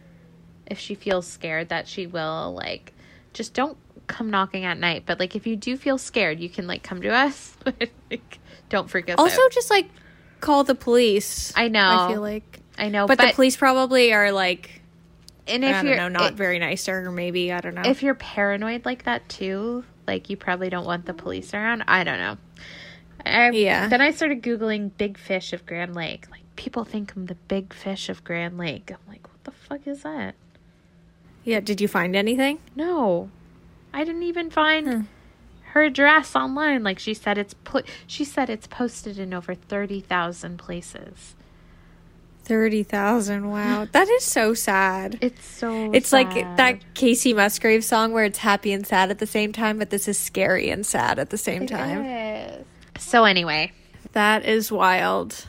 if she feels scared, that she will, like, just don't come knocking at night. But, like, if you do feel scared, you can, like, come to us. Like, don't freak us Also, out. just, like, call the police. I know. I feel like. I know. But, But, the police probably are, like, and I if don't you're know, not it- very nice to her, maybe. I don't know. if you're paranoid like that too, like, you probably don't want the police around. I don't know. I, Yeah. Then I started Googling big fish of Grand Lake. Like, people think I'm the big fish of Grand Lake. I'm like, what the fuck is that? Yeah, did you find anything? No. I didn't even find Hmm. her address online. Like, she said it's put. She said it's posted in over thirty thousand places. thirty thousand, wow. That is so sad. It's so It's sad. like that Casey Musgrave song where it's happy and sad at the same time, but this is scary and sad at the same It time. is. So anyway. That is wild.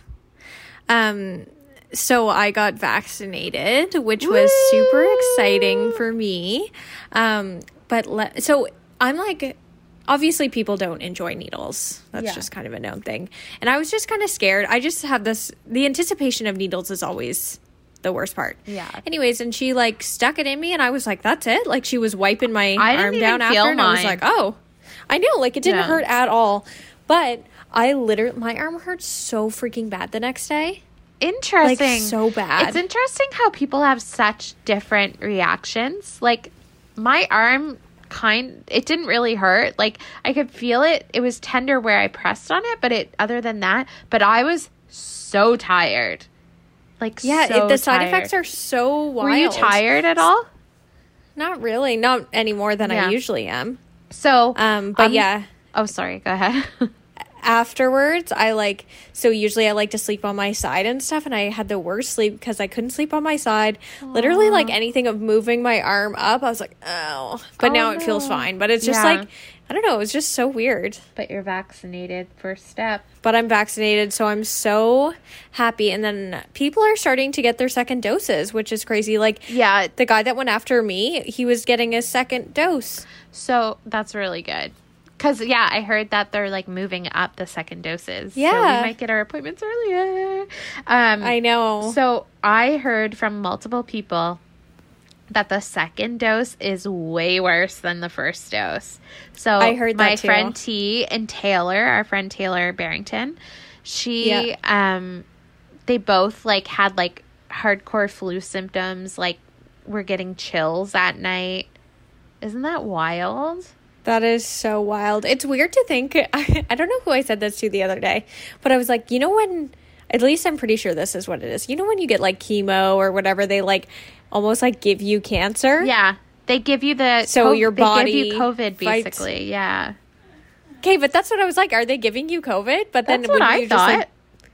Um, so I got vaccinated, which was super exciting for me. Um, but le- so I'm like, obviously people don't enjoy needles. That's Yeah. just kind of a known thing. And I was just kind of scared. I just have this, the anticipation of needles is always the worst part. Yeah. Anyways, and she like stuck it in me and I was like, that's it. Like she was wiping my I didn't arm even down after feel and I was mine. like, oh, I know. Like it didn't Yeah. hurt at all. But I literally, my arm hurt so freaking bad the next day. Interesting. Like, so bad. It's interesting how people have such different reactions. Like, my arm kind it didn't really hurt. Like, I could feel it. It was tender where I pressed on it, but it other than that, but I was so tired. Like, Yeah, so it, the side tired. effects are so wild. Were you tired at all? Not really. Not any more than Yeah. I usually am. So, Um, but um, yeah. Oh, sorry. Go ahead. Afterwards, I like, so usually I like to sleep on my side and stuff, and I had the worst sleep because I couldn't sleep on my side. Literally, like anything of moving my arm up, I was like, oh. But Oh, now it feels no. fine. But it's just Yeah. like, I don't know, it was just so weird. But you're vaccinated. First step. But I'm vaccinated, so I'm so happy. And then people are starting to get their second doses, which is crazy. Like, Yeah. the guy that went after me, he was getting his second dose. So that's really good. Because, yeah, I heard that they're, like, moving up the second doses. So Yeah. we might get our appointments earlier. Um, I know. So I heard from multiple people that the second dose is way worse than the first dose. So I heard that my too. friend T and Taylor, our friend Taylor Barrington, she, Yeah. um, they both, like, had, like, hardcore flu symptoms. Like, were getting chills at night. Isn't that wild? That is so wild. It's weird to think. I, I don't know who I said this to the other day, but I was like, you know, when, at least I'm pretty sure this is what it is. You know, when you get like chemo or whatever, they like almost like give you cancer. Yeah. They give you the So your they give body you COVID fights- basically. Yeah. Okay, but that's what I was like. Are they giving you COVID? But then That's what when I you thought. just, like,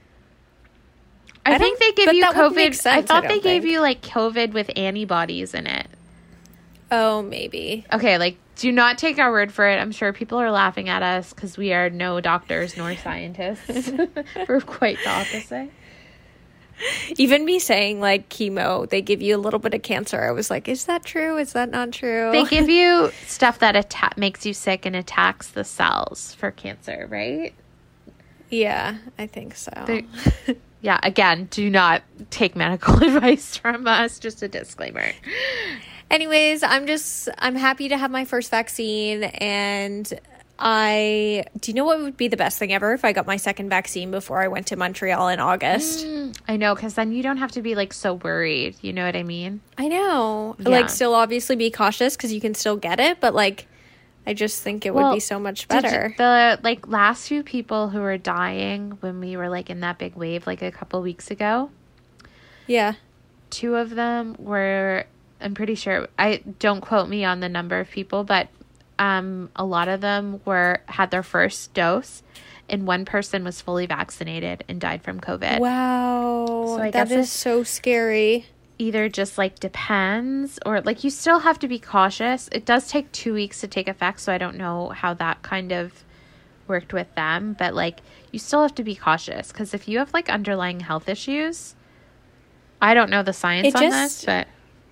I, I think they don't- give but you that wouldn't make COVID. I sense, thought I they don't gave think. you like COVID with antibodies in it. oh, maybe. Okay, like, do not take our word for it. I'm sure people are laughing at us because we are no doctors nor scientists. We're quite the opposite. Even me saying like chemo, they give you a little bit of cancer. I was like, is that true? Is that not true? They give you stuff that atta- makes you sick and attacks the cells for cancer, right? yeah, I think so. They- yeah, again, do not take medical advice from us. Just a disclaimer. Anyways, I'm just, I'm happy to have my first vaccine and I do you know what would be the best thing ever if I got my second vaccine before I went to Montreal in August? Mm, I know, because then you don't have to be like so worried. You know what I mean? I know. Yeah. Like, still obviously be cautious because you can still get it, but like, I just think it Well, would be so much Did better. you- the like last few people who were dying when we were like in that big wave like a couple weeks ago, Yeah. two of them were, I'm pretty sure, I don't quote me on the number of people, but um, a lot of them were had their first dose, and one person was fully vaccinated and died from COVID. Wow. So I that guess is it's- so scary. Either just like depends, or like you still have to be cautious. It does take two weeks to take effect, so I don't know how that kind of worked with them, but like you still have to be cautious because if you have like underlying health issues, I don't know the science It on just- this, but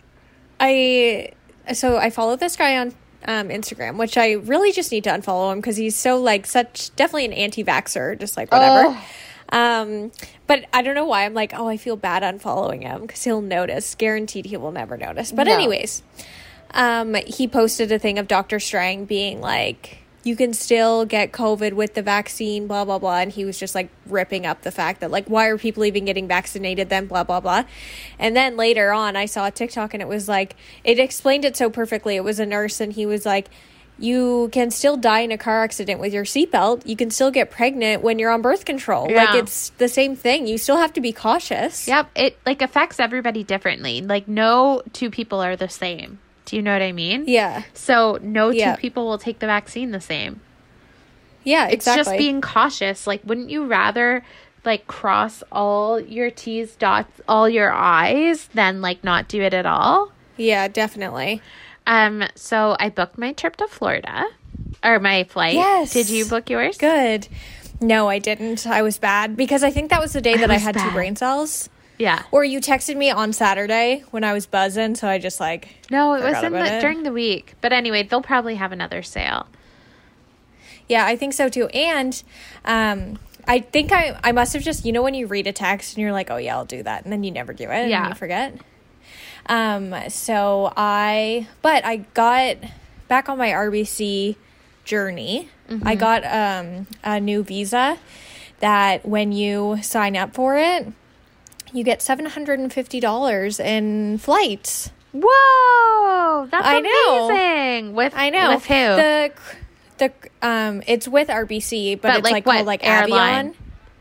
I so I follow this guy on um, Instagram, which I really just need to unfollow him because he's so like such definitely an anti-vaxxer, just like whatever. Oh. Um, but I don't know why I'm like, oh, I feel bad unfollowing him because he'll notice. Guaranteed, he will never notice. But No. anyways, um, he posted a thing of Doctor Strang being like, you can still get COVID with the vaccine, blah, blah, blah. And he was just like ripping up the fact that like, why are people even getting vaccinated then, blah, blah, blah. And then later on, I saw a TikTok and it was like, it explained it so perfectly. It was a nurse and he was like, you can still die in a car accident with your seatbelt. You can still get pregnant when you're on birth control. Yeah. Like, it's the same thing. You still have to be cautious. yep, it like affects everybody differently. Like no two people are the same. Do you know what I mean? Yeah. So no Yeah. two people will take the vaccine the same. Yeah, It's exactly. just being cautious. Like, wouldn't you rather like cross all your T's, dots, all your I's than like not do it at all? Yeah, definitely. Um, so I booked my trip to Florida, or my flight. Yes. Did you book yours? Good. No, I didn't. I was bad because I think that was the day I that I was had two bad. brain cells. Yeah. Or you texted me on Saturday when I was buzzing, so I just like No, it was forgot in about the it. during the week. But anyway, they'll probably have another sale. Yeah, I think so too. And um I think I I must have just, you know, when you read a text and you're like, oh yeah, I'll do that, and then you never do it Yeah. and you forget. Um so I but I got back on my R B C journey. Mm-hmm. I got um a new visa that when you sign up for it, you get seven hundred fifty dollars in flights. Whoa, that's I know. amazing. With I know. with who? The the um it's with R B C, but, But, it's like, like, what called like airline? Avion.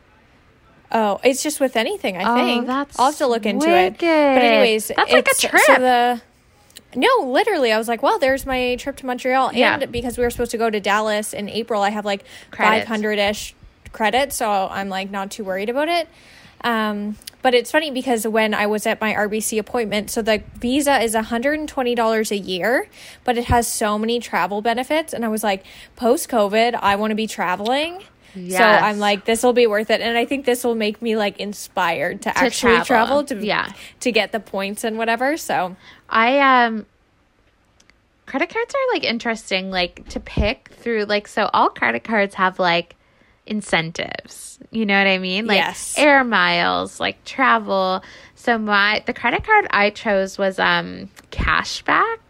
Oh, it's just with anything, I Oh, think. that's I'll have to look into it. wicked. But anyways, That's like a it's- trip. So the no, literally, I was like, well, there's my trip to Montreal. Yeah. And because we were supposed to go to Dallas in April, I have like Credits. five hundred-ish credits, so I'm like not too worried about it. Um, but it's funny because when I was at my R B C appointment, so the visa is one hundred twenty dollars a year, but it has so many travel benefits. And I was like, post-COVID, I want to be traveling. So Yes. I'm like, this will be worth it. And I think this will make me like inspired to, actually travel. travel, to, Yeah. to get the points and whatever. So I um credit cards are like interesting like to pick through like so all credit cards have like incentives. You know what I mean? Like Yes. air miles, like travel. So my the credit card I chose was um cashback.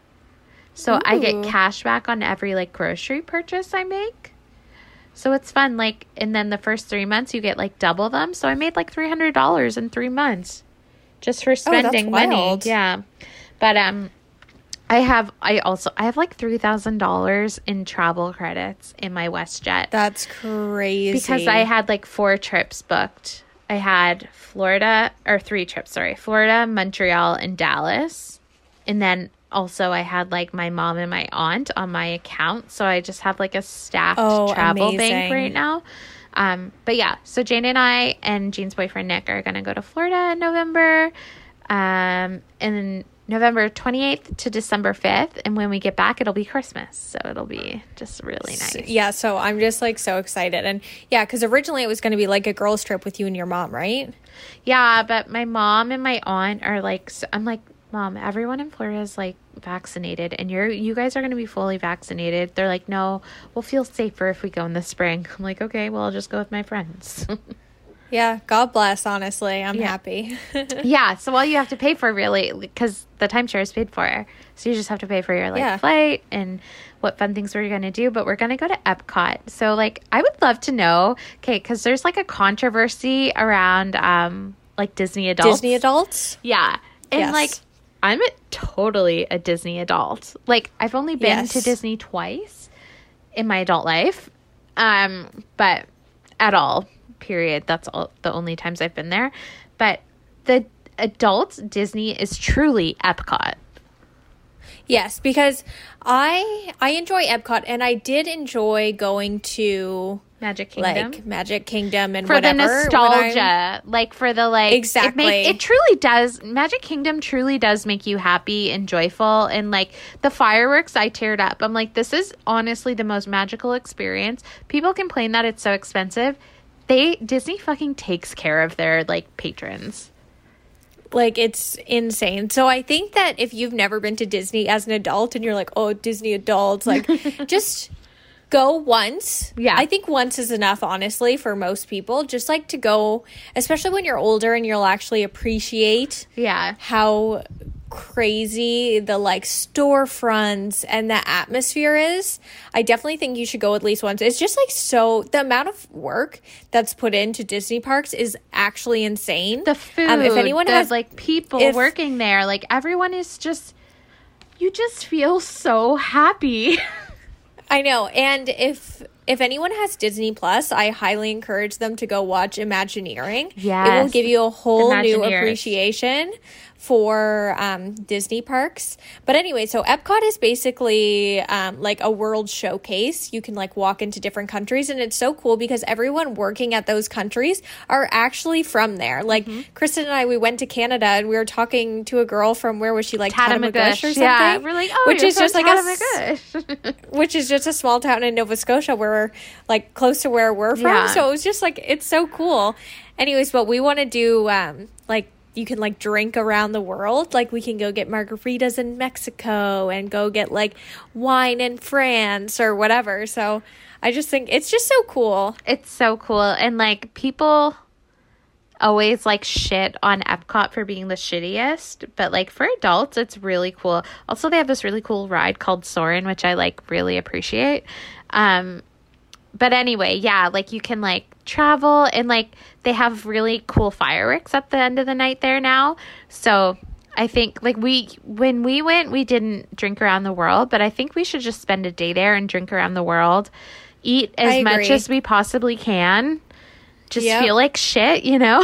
So I get Ooh. cash back on every like grocery purchase I make. So it's fun. Like, and then the first three months you get like double them. So I made like three hundred dollars in three months just for spending money. wild. Yeah. But, um, I have, I also, I have like three thousand dollars in travel credits in my WestJet that's crazy. because I had like four trips booked. I had Florida, or three trips, sorry, Florida, Montreal, and Dallas. And then also I had like my mom and my aunt on my account. So I just have like a staffed Oh, travel amazing. bank right now. Um, but yeah, so Jane and I and Jean's boyfriend Nick are going to go to Florida in November. Um, and November twenty-eighth to December fifth. And when we get back, it'll be Christmas. So it'll be just really nice. Yeah, so I'm just like so excited. And yeah, because originally it was going to be like a girls' trip with you and your mom, right? Yeah, but my mom and my aunt are like, so I'm like, Mom, everyone in Florida is like vaccinated and you're, you guys are going to be fully vaccinated. They're like, no, we'll feel safer if we go in the spring. I'm like, okay, well, I'll just go with my friends. Yeah, God bless, honestly. I'm yeah. happy. Yeah, so all you have to pay for really, because the timeshare is paid for, so you just have to pay for your like yeah. flight and what fun things we're going to do, but we're going to go to Epcot. So like, I would love to know, okay, because there's like a controversy around um like Disney adults. Disney adults? Yeah. And yes. like, I'm a, totally a Disney adult. Like, I've only been yes. to Disney twice in my adult life, um, but at all. Period. That's all the only times I've been there. But the adult Disney is truly Epcot. Yes, because I I enjoy Epcot, and I did enjoy going to Magic Kingdom, like Magic Kingdom, and for whatever, the nostalgia, like for the like exactly. It, make, it truly does. Magic Kingdom truly does make you happy and joyful, and like the fireworks, I teared up. I'm like, this is honestly the most magical experience. People complain that it's so expensive. They Disney fucking takes care of their like patrons. Like, it's insane. So I think that if you've never been to Disney as an adult and you're like, oh, Disney adults, like just go once. Yeah. I think once is enough, honestly, for most people. Just like to go, especially when you're older and you'll actually appreciate yeah. how crazy the like storefronts and the atmosphere is. I definitely think you should go at least once. It's just like so the amount of work that's put into Disney parks is actually insane. The food, um, if anyone the, has like people if, working there, like everyone is just, you just feel so happy. I know. And if if anyone has Disney Plus, I highly encourage them to go watch Imagineering. Yes. It will give you a whole new Imagineers. appreciation for um, Disney parks. But anyway, so Epcot is basically um, like a world showcase. You can like walk into different countries, and it's so cool because everyone working at those countries are actually from there. Like mm-hmm. Kristen and I, we went to Canada and we were talking to a girl from, where was she, like Tatamagouche or something? Yeah, we're like, oh, which you're is just like a which is just a small town in Nova Scotia where like close to where we're from. Yeah. So it was just like, it's so cool. Anyways, but we want to do um, like, you can like drink around the world. Like we can go get margaritas in Mexico and go get like wine in France or whatever. So I just think it's just so cool. It's so cool. And like people always like shit on Epcot for being the shittiest, but like for adults, it's really cool. Also, they have this really cool ride called Soarin', which I like really appreciate. Um, but anyway, yeah, like you can like travel, and like they have really cool fireworks at the end of the night there now. So I think like we, when we went, we didn't drink around the world, but I think we should just spend a day there and drink around the world, eat as much as we possibly can, just yep. feel like shit, you know?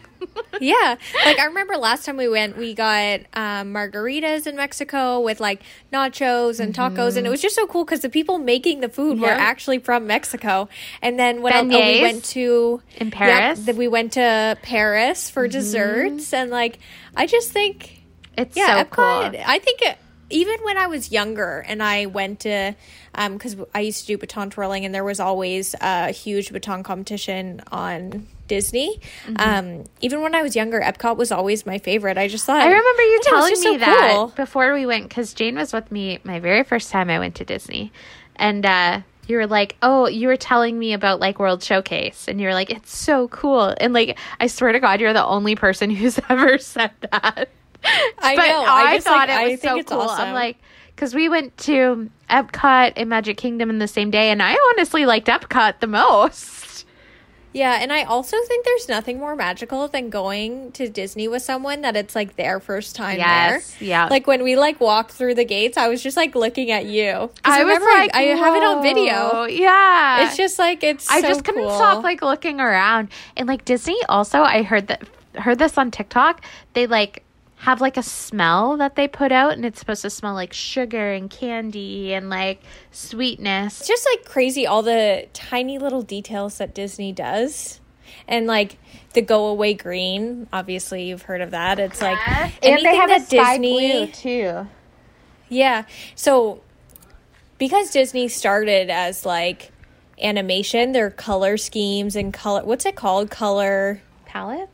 Yeah. Like I remember last time we went, we got um, margaritas in Mexico with like nachos and tacos. Mm-hmm. And it was just so cool because the people making the food yep. were actually from Mexico. And then when else, oh, we went to in Paris, yep, then we went to Paris for mm-hmm. desserts. And like, I just think it's yeah, so Epcot, cool. I think it, even when I was younger and I went to, um, because I used to do baton twirling, and there was always a huge baton competition on Disney. Mm-hmm. Um, even when I was younger, Epcot was always my favorite. I just thought, I remember you I telling me so that cool. before we went, because Jane was with me my very first time I went to Disney, and uh, you were like, oh, you were telling me about like World Showcase, and you were like, it's so cool, and like I swear to God, you're the only person who's ever said that. I but know. I, I just, thought like, it was I so think cool. it's awesome. I'm like, because we went to Epcot and Magic Kingdom in the same day, and I honestly liked Epcot the most. Yeah, and I also think there's nothing more magical than going to Disney with someone that it's like their first time yes, there. Yeah. Like when we like walked through the gates, I was just like looking at you. I remember was like, I, I have it on video. Yeah. It's just like, it's I so just couldn't cool. stop like looking around. And like Disney also, I heard that heard this on TikTok. They like have like a smell that they put out, and it's supposed to smell like sugar and candy and like sweetness. It's just like crazy, all the tiny little details that Disney does. And like the go away green, obviously you've heard of that. It's like yeah. And they have a sky blue too. Yeah. So because Disney started as like animation, their color schemes and color, what's it called? Color palettes?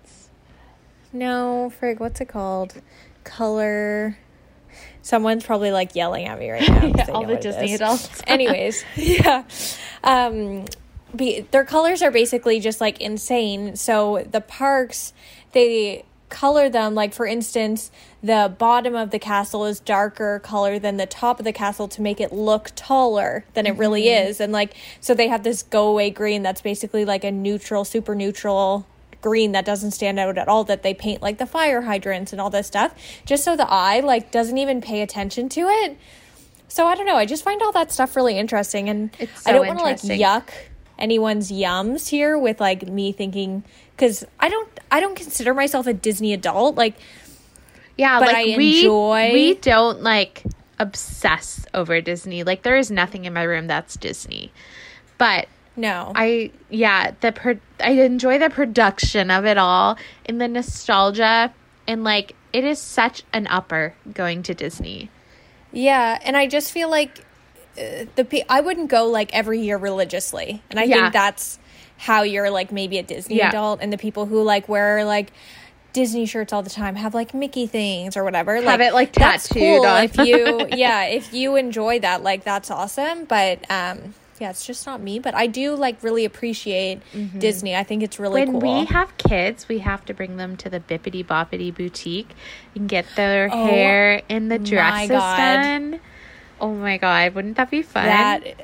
No, frig, what's it called? Color. Someone's probably like yelling at me right now. Yeah, all the Disney adults. Anyways, yeah. Um, be, their colors are basically just like insane. So the parks, they color them, like for instance, the bottom of the castle is darker color than the top of the castle to make it look taller than it mm-hmm. really is. And like, so they have this go away green that's basically like a neutral, super neutral green that doesn't stand out at all, that they paint like the fire hydrants and all this stuff, just so the eye like doesn't even pay attention to it. So I don't know, I just find all that stuff really interesting, and so I don't want to like yuck anyone's yums here with like me thinking, because I don't I don't consider myself a Disney adult, like yeah, but like I we enjoy we don't like obsess over Disney. Like there is nothing in my room that's Disney, but no, I yeah the pro- I enjoy the production of it all and the nostalgia, and like it is such an upper going to Disney. Yeah, and I just feel like uh, the I wouldn't go like every year religiously, and I yeah. think that's how you're like maybe a Disney yeah. adult, and the people who like wear like Disney shirts all the time have like Mickey things or whatever. Have like, it like tattooed cool on. If you yeah, if you enjoy that, like that's awesome. But um, yeah, it's just not me. But I do like really appreciate mm-hmm. Disney. I think it's really when cool. When we have kids, we have to bring them to the Bippity Boppity Boutique and get their oh, hair and the dresses done. Oh my God, wouldn't that be fun? That,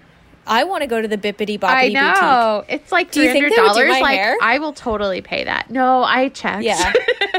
I want to go to the Bippity Boppity I know. Boutique. It's like three hundred dollars. Do like, hair? I will totally pay that. No, I checked. Yeah.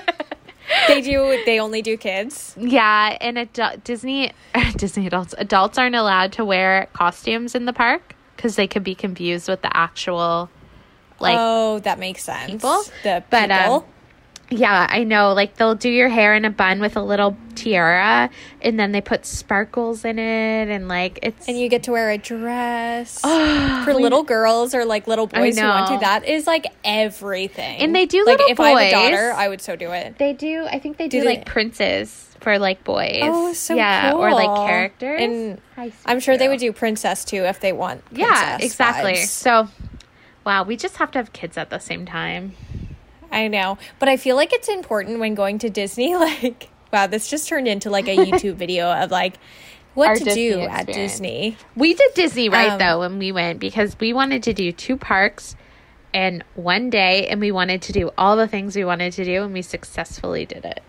They do. They only do kids. Yeah, and adult, Disney Disney adults adults aren't allowed to wear costumes in the park because they could be confused with the actual like. Oh, that makes sense. People, the but people. Um, yeah, I know. Like they'll do your hair in a bun with a little tiara, and then they put sparkles in it, and like it's and you get to wear a dress oh, for little girls or like little boys who want to. That is like everything. And they do like little if boys. I had a daughter, I would so do it. They do. I think they do, do like they? princes for like boys. Oh, so yeah, cool. or like characters. And I'm sure they would do princess too if they want. Yeah, exactly. Vibes. So, wow, we just have to have kids at the same time. I know, but I feel like it's important when going to Disney, like, wow, this just turned into like a YouTube video of like what Our to Disney do experience. at Disney. We did Disney right um, though when we went, because we wanted to do two parks in one day, and we wanted to do all the things we wanted to do, and we successfully did it.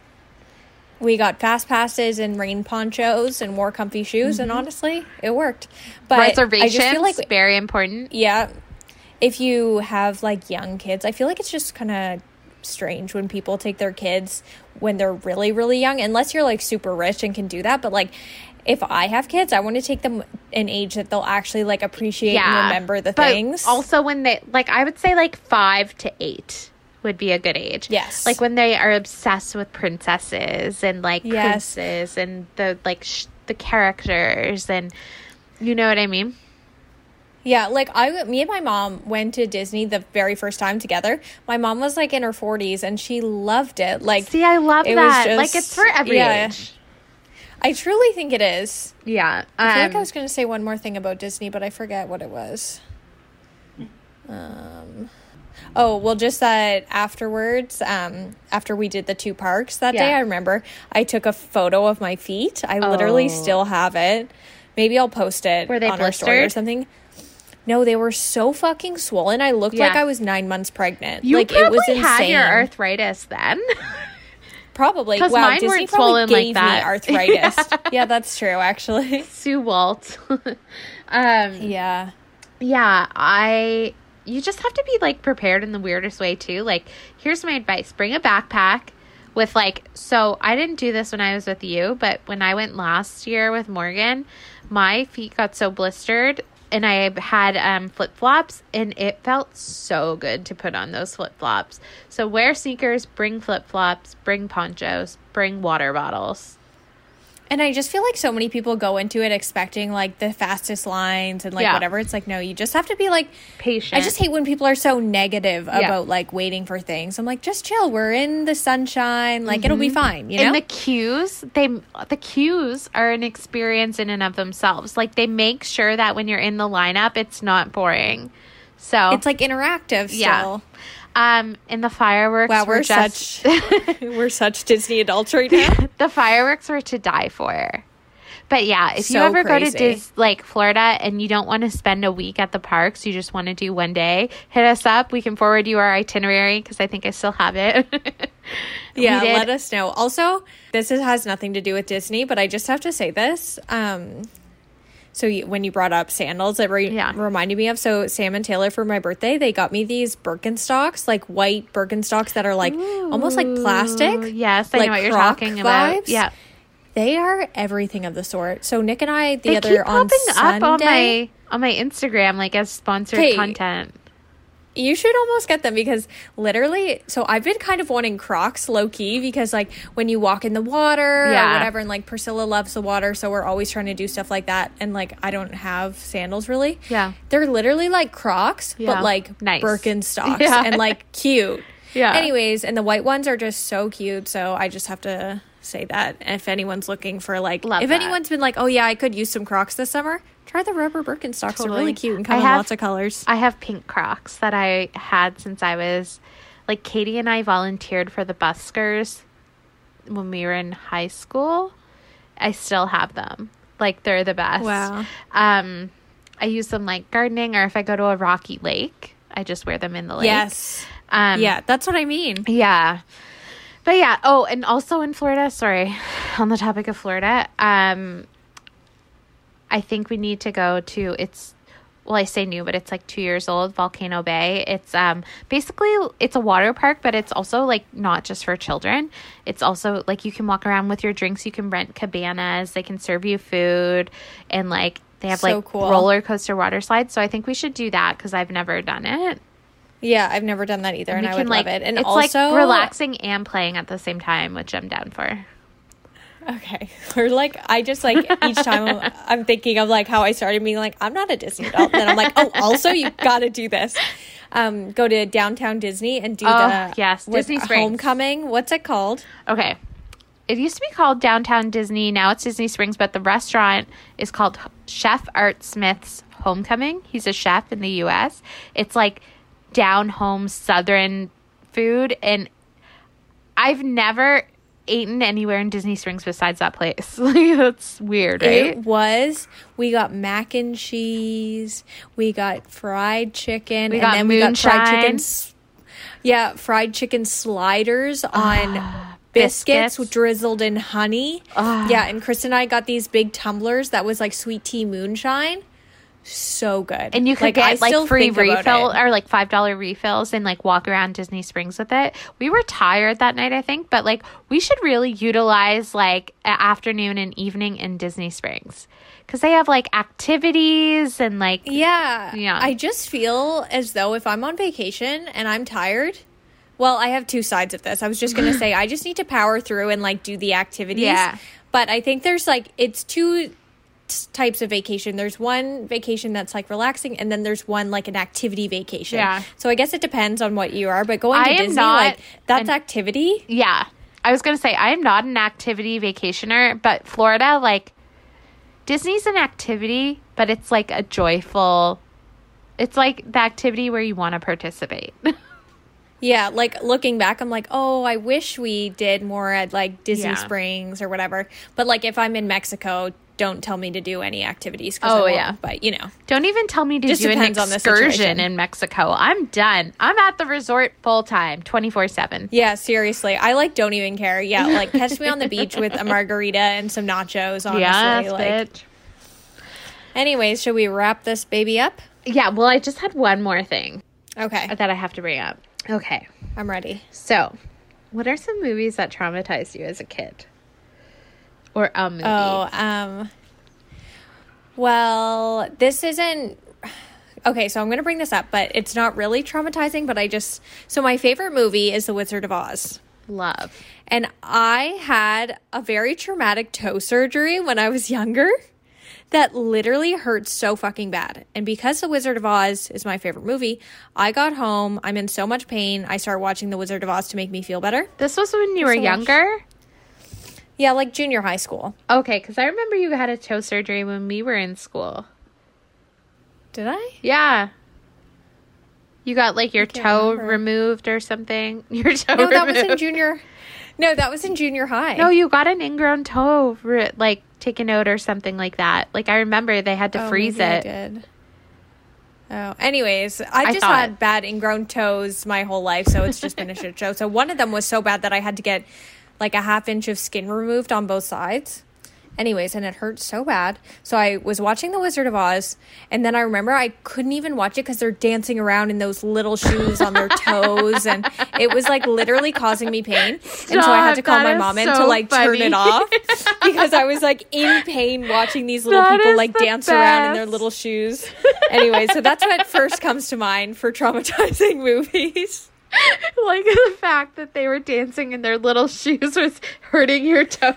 We got fast passes and rain ponchos and wore comfy shoes, mm-hmm. and honestly, it worked. But reservations, I just feel like very important. Yeah, if you have like young kids, I feel like it's just kind of strange when people take their kids when they're really really young, unless you're like super rich and can do that. But like if I have kids, I want to take them an age that they'll actually like appreciate yeah, and remember the but things. Also when they like, I would say like five to eight would be a good age. Yes, like when they are obsessed with princesses and like yes. princes and the like sh- the characters, and you know what I mean. Yeah, like I, me and my mom went to Disney the very first time together. My mom was like in her forties and she loved it. Like, see, I love it that. Was just, like it's for every yeah, age. I truly think it is. Yeah, um, I feel like I um, was going to say one more thing about Disney, but I forget what it was. Um, oh well, just that afterwards, um, after we did the two parks that yeah. day, I remember I took a photo of my feet. I oh. literally still have it. Maybe I'll post it Were they on blistered? Our story or something. No, they were so fucking swollen. I looked yeah. like I was nine months pregnant. You like probably it was insane. had your arthritis then. Probably. Wow, mine Disney weren't probably swollen gave like that. Me arthritis. yeah. yeah, that's true. Actually, Sue Walt. um, yeah, yeah. I. You just have to be like prepared in the weirdest way too. Like, here's my advice: bring a backpack with like. So I didn't do this when I was with you, but when I went last year with Morgan, my feet got so blistered. And I had um, flip-flops, and it felt so good to put on those flip-flops. So wear sneakers, bring flip-flops, bring ponchos, bring water bottles. And I just feel like so many people go into it expecting, like, the fastest lines and, like, yeah. whatever. It's like, no, you just have to be, like... patient. I just hate when people are so negative yeah. about, like, waiting for things. I'm like, just chill. We're in the sunshine. Like, mm-hmm. it'll be fine, you know? And the queues, they, the queues are an experience in and of themselves. Like, they make sure that when you're in the lineup, it's not boring. So... it's, like, interactive still. Yeah. Um, and the fireworks wow, were we're just... such we're such Disney adults right now. The fireworks were to die for. But yeah, if So you ever crazy. go to Dis- like Florida and you don't want to spend a week at the parks, you just want to do one day, hit us up. We can forward you our itinerary because I think I still have it. Yeah, let us know. Also, this is, has nothing to do with Disney, but I just have to say this. Um, so you, when you brought up sandals, it re- Yeah. reminded me of, so Sam and Taylor for my birthday, they got me these Birkenstocks, like white Birkenstocks that are like Ooh, almost like plastic. Yes, I like know what you're Croc talking about. vibes. Yeah. They are everything of the sort. So Nick and I, the They other keep on popping Sunday, up on my on my Instagram like as sponsored Hey, content. you should almost get them because literally, so I've been kind of wanting Crocs low key because like when you walk in the water Yeah. or whatever, and like Priscilla loves the water, so we're always trying to do stuff like that. And like I don't have sandals really. Yeah. They're literally like Crocs, Yeah. but like Nice. Birkenstocks Yeah. and like cute. Yeah. Anyways, and the white ones are just so cute. So I just have to say that if anyone's looking for like, Love if that. anyone's been like, oh yeah, I could use some Crocs this summer, try the rubber Birkenstocks. They're Totally. really cute and come I in have- lots of colors. I have pink Crocs that I had since I was like Katie and I volunteered for the buskers when we were in high school. I still have them. Like they're the best. Wow. Um I use them like gardening, or if I go to a rocky lake, I just wear them in the lake. Yes. Um Yeah, that's what I mean. Yeah. But yeah, oh, and also in Florida, sorry, on the topic of Florida, um, I think we need to go to, it's, well, I say new, but it's like two years old, Volcano Bay. It's um basically, it's a water park, but it's also like not just for children. It's also like you can walk around with your drinks, you can rent cabanas, they can serve you food, and like they have So like cool. roller coaster water slides. So I think we should do that because I've never done it. Yeah, I've never done that either, and, We I can, would like, love it. And it's also, like relaxing and playing at the same time, which I'm down for. Okay, or like I just like each time I'm, I'm thinking of like how I started being like I'm not a Disney adult, and then I'm like, oh, also you got to do this. Um, go to downtown Disney and do Oh, the yes, with Disney Springs. Homecoming. What's it called? Okay. It used to be called Downtown Disney. Now it's Disney Springs, but the restaurant is called Chef Art Smith's Homecoming. He's a chef in the U S. It's like down home Southern food, and I've never eaten anywhere in Disney Springs besides that place. Like, that's weird, right? It was. We got mac and cheese. We got fried chicken. We and got then we got fried moonshine. chicken. s- Yeah, fried chicken sliders on Ah, biscuits, biscuits. drizzled in honey. Ah. Yeah, and Chris and I got these big tumblers that was like sweet tea moonshine. So good. And you could Like, I get like still free think about refill it. or like five dollar refills and like walk around Disney Springs with it. We were tired that night, I think, but like we should really utilize like an afternoon and evening in Disney Springs because they have like activities and like Yeah. Yeah. I just feel as though if I'm on vacation and I'm tired, well, I have two sides of this. I was just going to say I just need to power through and like do the activities. Yeah. But I think there's like it's two t- types of vacation. There's one vacation that's like relaxing, and then there's one like an activity vacation. Yeah. So I guess it depends on what you are, but going to I am Disney not like that's an- activity. yeah. I was gonna say I am not an activity vacationer, but Florida, like Disney's an activity, but it's like a joyful. It's like the activity where you want to participate. Yeah, like looking back, I'm like, oh, I wish we did more at like Disney Yeah. Springs or whatever. But like if I'm in Mexico, don't tell me to do any activities. 'Cause Oh, I won't, yeah. But you know, Don't even tell me to Just do an depends on the excursion situation. in Mexico. I'm done. I'm at the resort full time, twenty-four seven. yeah, seriously, I like don't even care. Yeah, like catch me on the beach with a margarita and some nachos. Honestly, Yes, like. bitch. Anyways, should we wrap this baby up? Yeah, well, I just had one more thing Okay, that I have to bring up. Okay. I'm ready. So, what are some movies that traumatized you as a kid? Or a movie? Oh, um, well, this isn't. Okay, so I'm going to bring this up, but it's not really traumatizing, but I just. So, my favorite movie is The Wizard of Oz. Love. And I had a very traumatic toe surgery when I was younger that literally hurt so fucking bad. And because The Wizard of Oz is my favorite movie, I got home. I'm in so much pain. I started watching The Wizard of Oz to make me feel better. This was when you were So much. younger? Yeah, like junior high school. Okay, because I remember you had a toe surgery when we were in school. Did I? Yeah. You got like your toe remember. removed or something. Your toe No, removed. that was in junior. No, that was in junior high. No, you got an ingrown toe re- like taken out or something like that. Like I remember they had to oh, freeze maybe it. I did. Oh, anyways, I I just thought- had bad ingrown toes my whole life, so it's just been a shit show. So one of them was so bad that I had to get like a half inch of skin removed on both sides. Anyways, and it hurt so bad. So I was watching The Wizard of Oz, and then I remember I couldn't even watch it because they're dancing around in those little shoes on their toes, and it was like literally causing me pain. And so I had to call That my is mom in so to like turn funny. it off because I was like in pain watching these little That people is like the dance around in their best. little shoes. Anyway, so that's what first comes to mind for traumatizing movies. Like the fact that they were dancing in their little shoes was hurting your toe.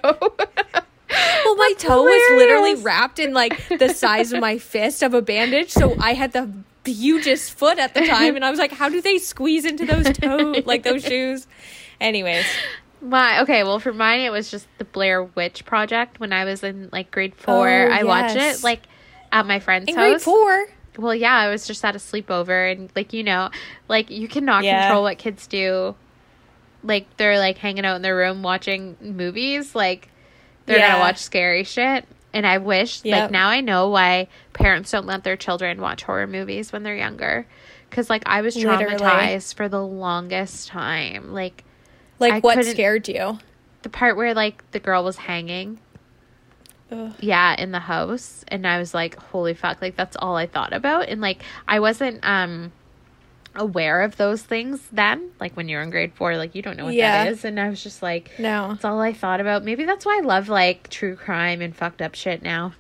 Well, my That's toe was literally hilarious. wrapped in like the size of my fist of a bandage, so I had the hugest foot at the time, and I was like, how do they squeeze into those toes, like those shoes? Anyways, My okay, well for mine it was just the Blair Witch Project when I was in like grade four. Oh, I watched yes. it like at my friend's in house. grade four. Well, yeah, I was just at a sleepover, and like you know, like you cannot Yeah. control what kids do. Like they're like hanging out in their room watching movies. Like they're Yeah. gonna watch scary shit. And I wish, Yep. like now I know why parents don't let their children watch horror movies when they're younger. Because like I was Literally. traumatized for the longest time. Like Like, I what couldn't- scared you? the part where like the girl was hanging. Ugh. Yeah, in the house, and I was like, holy fuck, like that's all I thought about. And like I wasn't um aware of those things then, like when you're in grade four, like you don't know what Yeah. that is. And I was just like, No. that's all I thought about. Maybe that's why I love like true crime and fucked up shit now.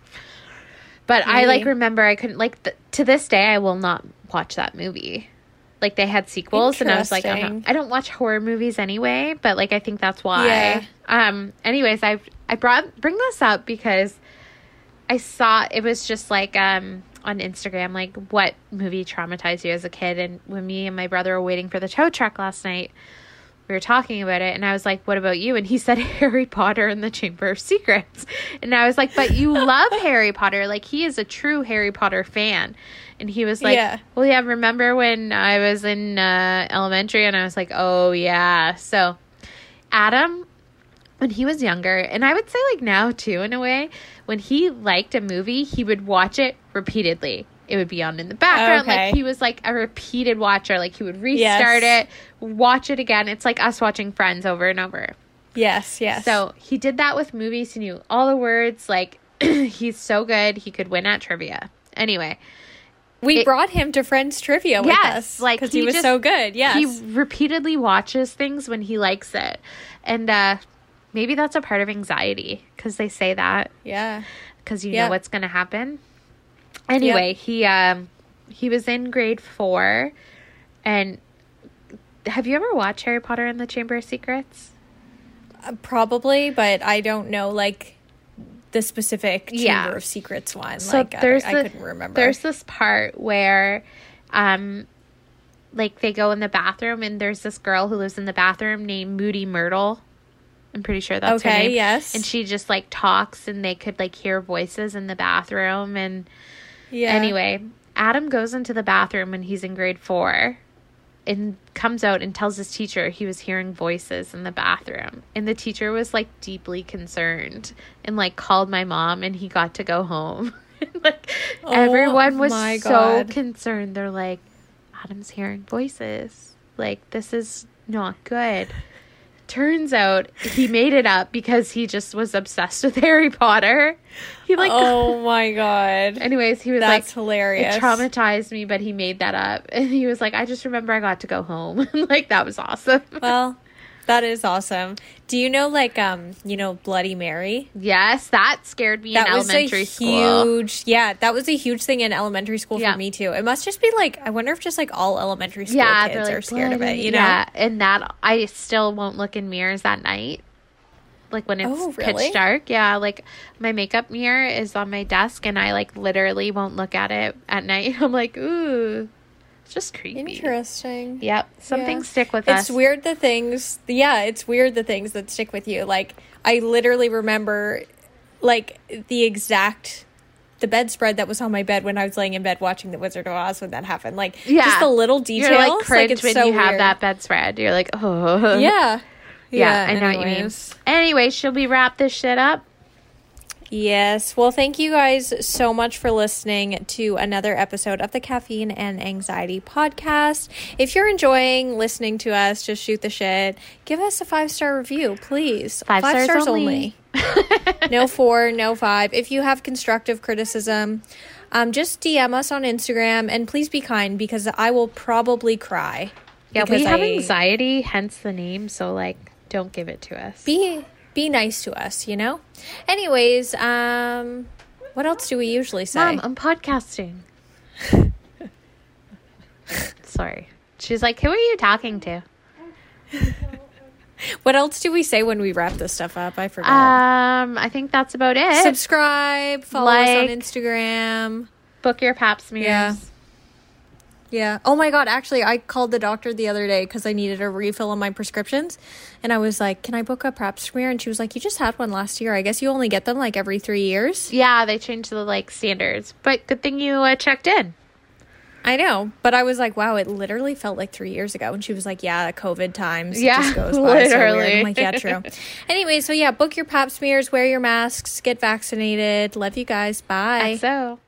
But I like Maybe. remember I couldn't like th- to this day I will not watch that movie. Like they had sequels, and I was like, I'm not, Interesting. I don't watch horror movies anyway, but like I think that's why. Yeah. Um. Anyways, I I brought bring this up because I saw it was just like um on Instagram, like what movie traumatized you as a kid, and when me and my brother were waiting for the tow truck last night, we were talking about it, and I was like, what about you? And he said Harry Potter and the Chamber of Secrets. And I was like, but you love Harry Potter. Like, he is a true Harry Potter fan. And he was like, Yeah. well, yeah, remember when I was in uh, elementary? And I was like, oh, yeah. So, Adam, when he was younger, and I would say like now too, in a way, when he liked a movie, he would watch it repeatedly. It would be on in the background. Okay. Like he was like a repeated watcher. Like he would restart Yes. it, watch it again. It's like us watching Friends over and over. Yes, yes. So he did that with movies. He knew all the words. Like he's so good. He could win at trivia. Anyway, we it- brought him to Friends Trivia with Yes, us. like, because he, he was just- so good. Yes. he repeatedly watches things when he likes it. And uh, maybe that's a part of anxiety because they say that yeah. because you Yeah. know what's going to happen. Anyway, he um he was in grade four, and have you ever watched Harry Potter and the Chamber of Secrets? Uh, probably, but I don't know, like, the specific Chamber Yeah. of Secrets one. So like, there's I, I the- couldn't remember. There's this part where, um, like they go in the bathroom, and there's this girl who lives in the bathroom named Moody Myrtle. I'm pretty sure that's her Okay, name. yes. And she just like talks, and they could like hear voices in the bathroom. And yeah. anyway, Adam goes into the bathroom when he's in grade four, and comes out and tells his teacher he was hearing voices in the bathroom. And the teacher was like deeply concerned and like called my mom, and he got to go home. Like Oh, everyone was my so God. concerned. They're like, Adam's hearing voices. Like, this is not good. Turns out he made it up because he just was obsessed with Harry Potter. He like oh my God. anyways, he was That's like, hilarious. it traumatized me, but he made that up. And he was like, I just remember I got to go home. Like, that was awesome. Well, that is awesome. Do you know, like, um, you know, Bloody Mary? Yes, that scared me That in was elementary a school. huge, yeah, that was a huge thing in elementary school Yeah. for me too. It must just be like, I wonder if just like all elementary school Yeah, kids they're are like, scared of it, "Bloody-" you know? Yeah, and that, I still won't look in mirrors at night. Like when it's Oh, really? pitch dark. Yeah, like my makeup mirror is on my desk, and I like literally won't look at it at night. I'm like, ooh, it's just creepy. Interesting. Yep, some Yeah. things stick with It's us. weird the things, yeah, it's weird the things that stick with you. Like, I literally remember, like, the exact the bedspread that was on my bed when I was laying in bed watching The Wizard of Oz when that happened. Like, yeah. just the little details. You're like cringe like, it's when so you have weird. that bedspread. You're like, oh. Yeah. Yeah, yeah I know anyways. what you mean. Anyway, should we wrap this shit up? Yes. Well, thank you guys so much for listening to another episode of the Caffeine and Anxiety podcast. If you're enjoying listening to us, just shoot the shit. Give us a five-star review, please. Five, five stars, stars only. only. No four, no five. If you have constructive criticism, um, just D M us on Instagram, and please be kind because I will probably cry. Yeah, we have I, anxiety, hence the name. So, like, don't give it to us. Be be nice to us, you know? Anyways, um, what else do we usually say? Mom, I'm podcasting. Sorry. She's like, who are you talking to? What else do we say when we wrap this stuff up? I forgot. Um, I think that's about it. Subscribe, follow like, us on Instagram. Book your pap smears. Yeah. Yeah. Oh my God. Actually, I called the doctor the other day because I needed a refill on my prescriptions. And I was like, can I book a pap smear? And she was like, you just had one last year. I guess you only get them like every three years. Yeah, they changed the like standards. But good thing you uh, checked in. I know. But I was like, wow, it literally felt like three years ago. And she was like, yeah, COVID times. Yeah, it just goes by so literally. weird. I'm like, yeah, true. Anyway, so yeah, book your pap smears, wear your masks, get vaccinated. Love you guys. Bye. So.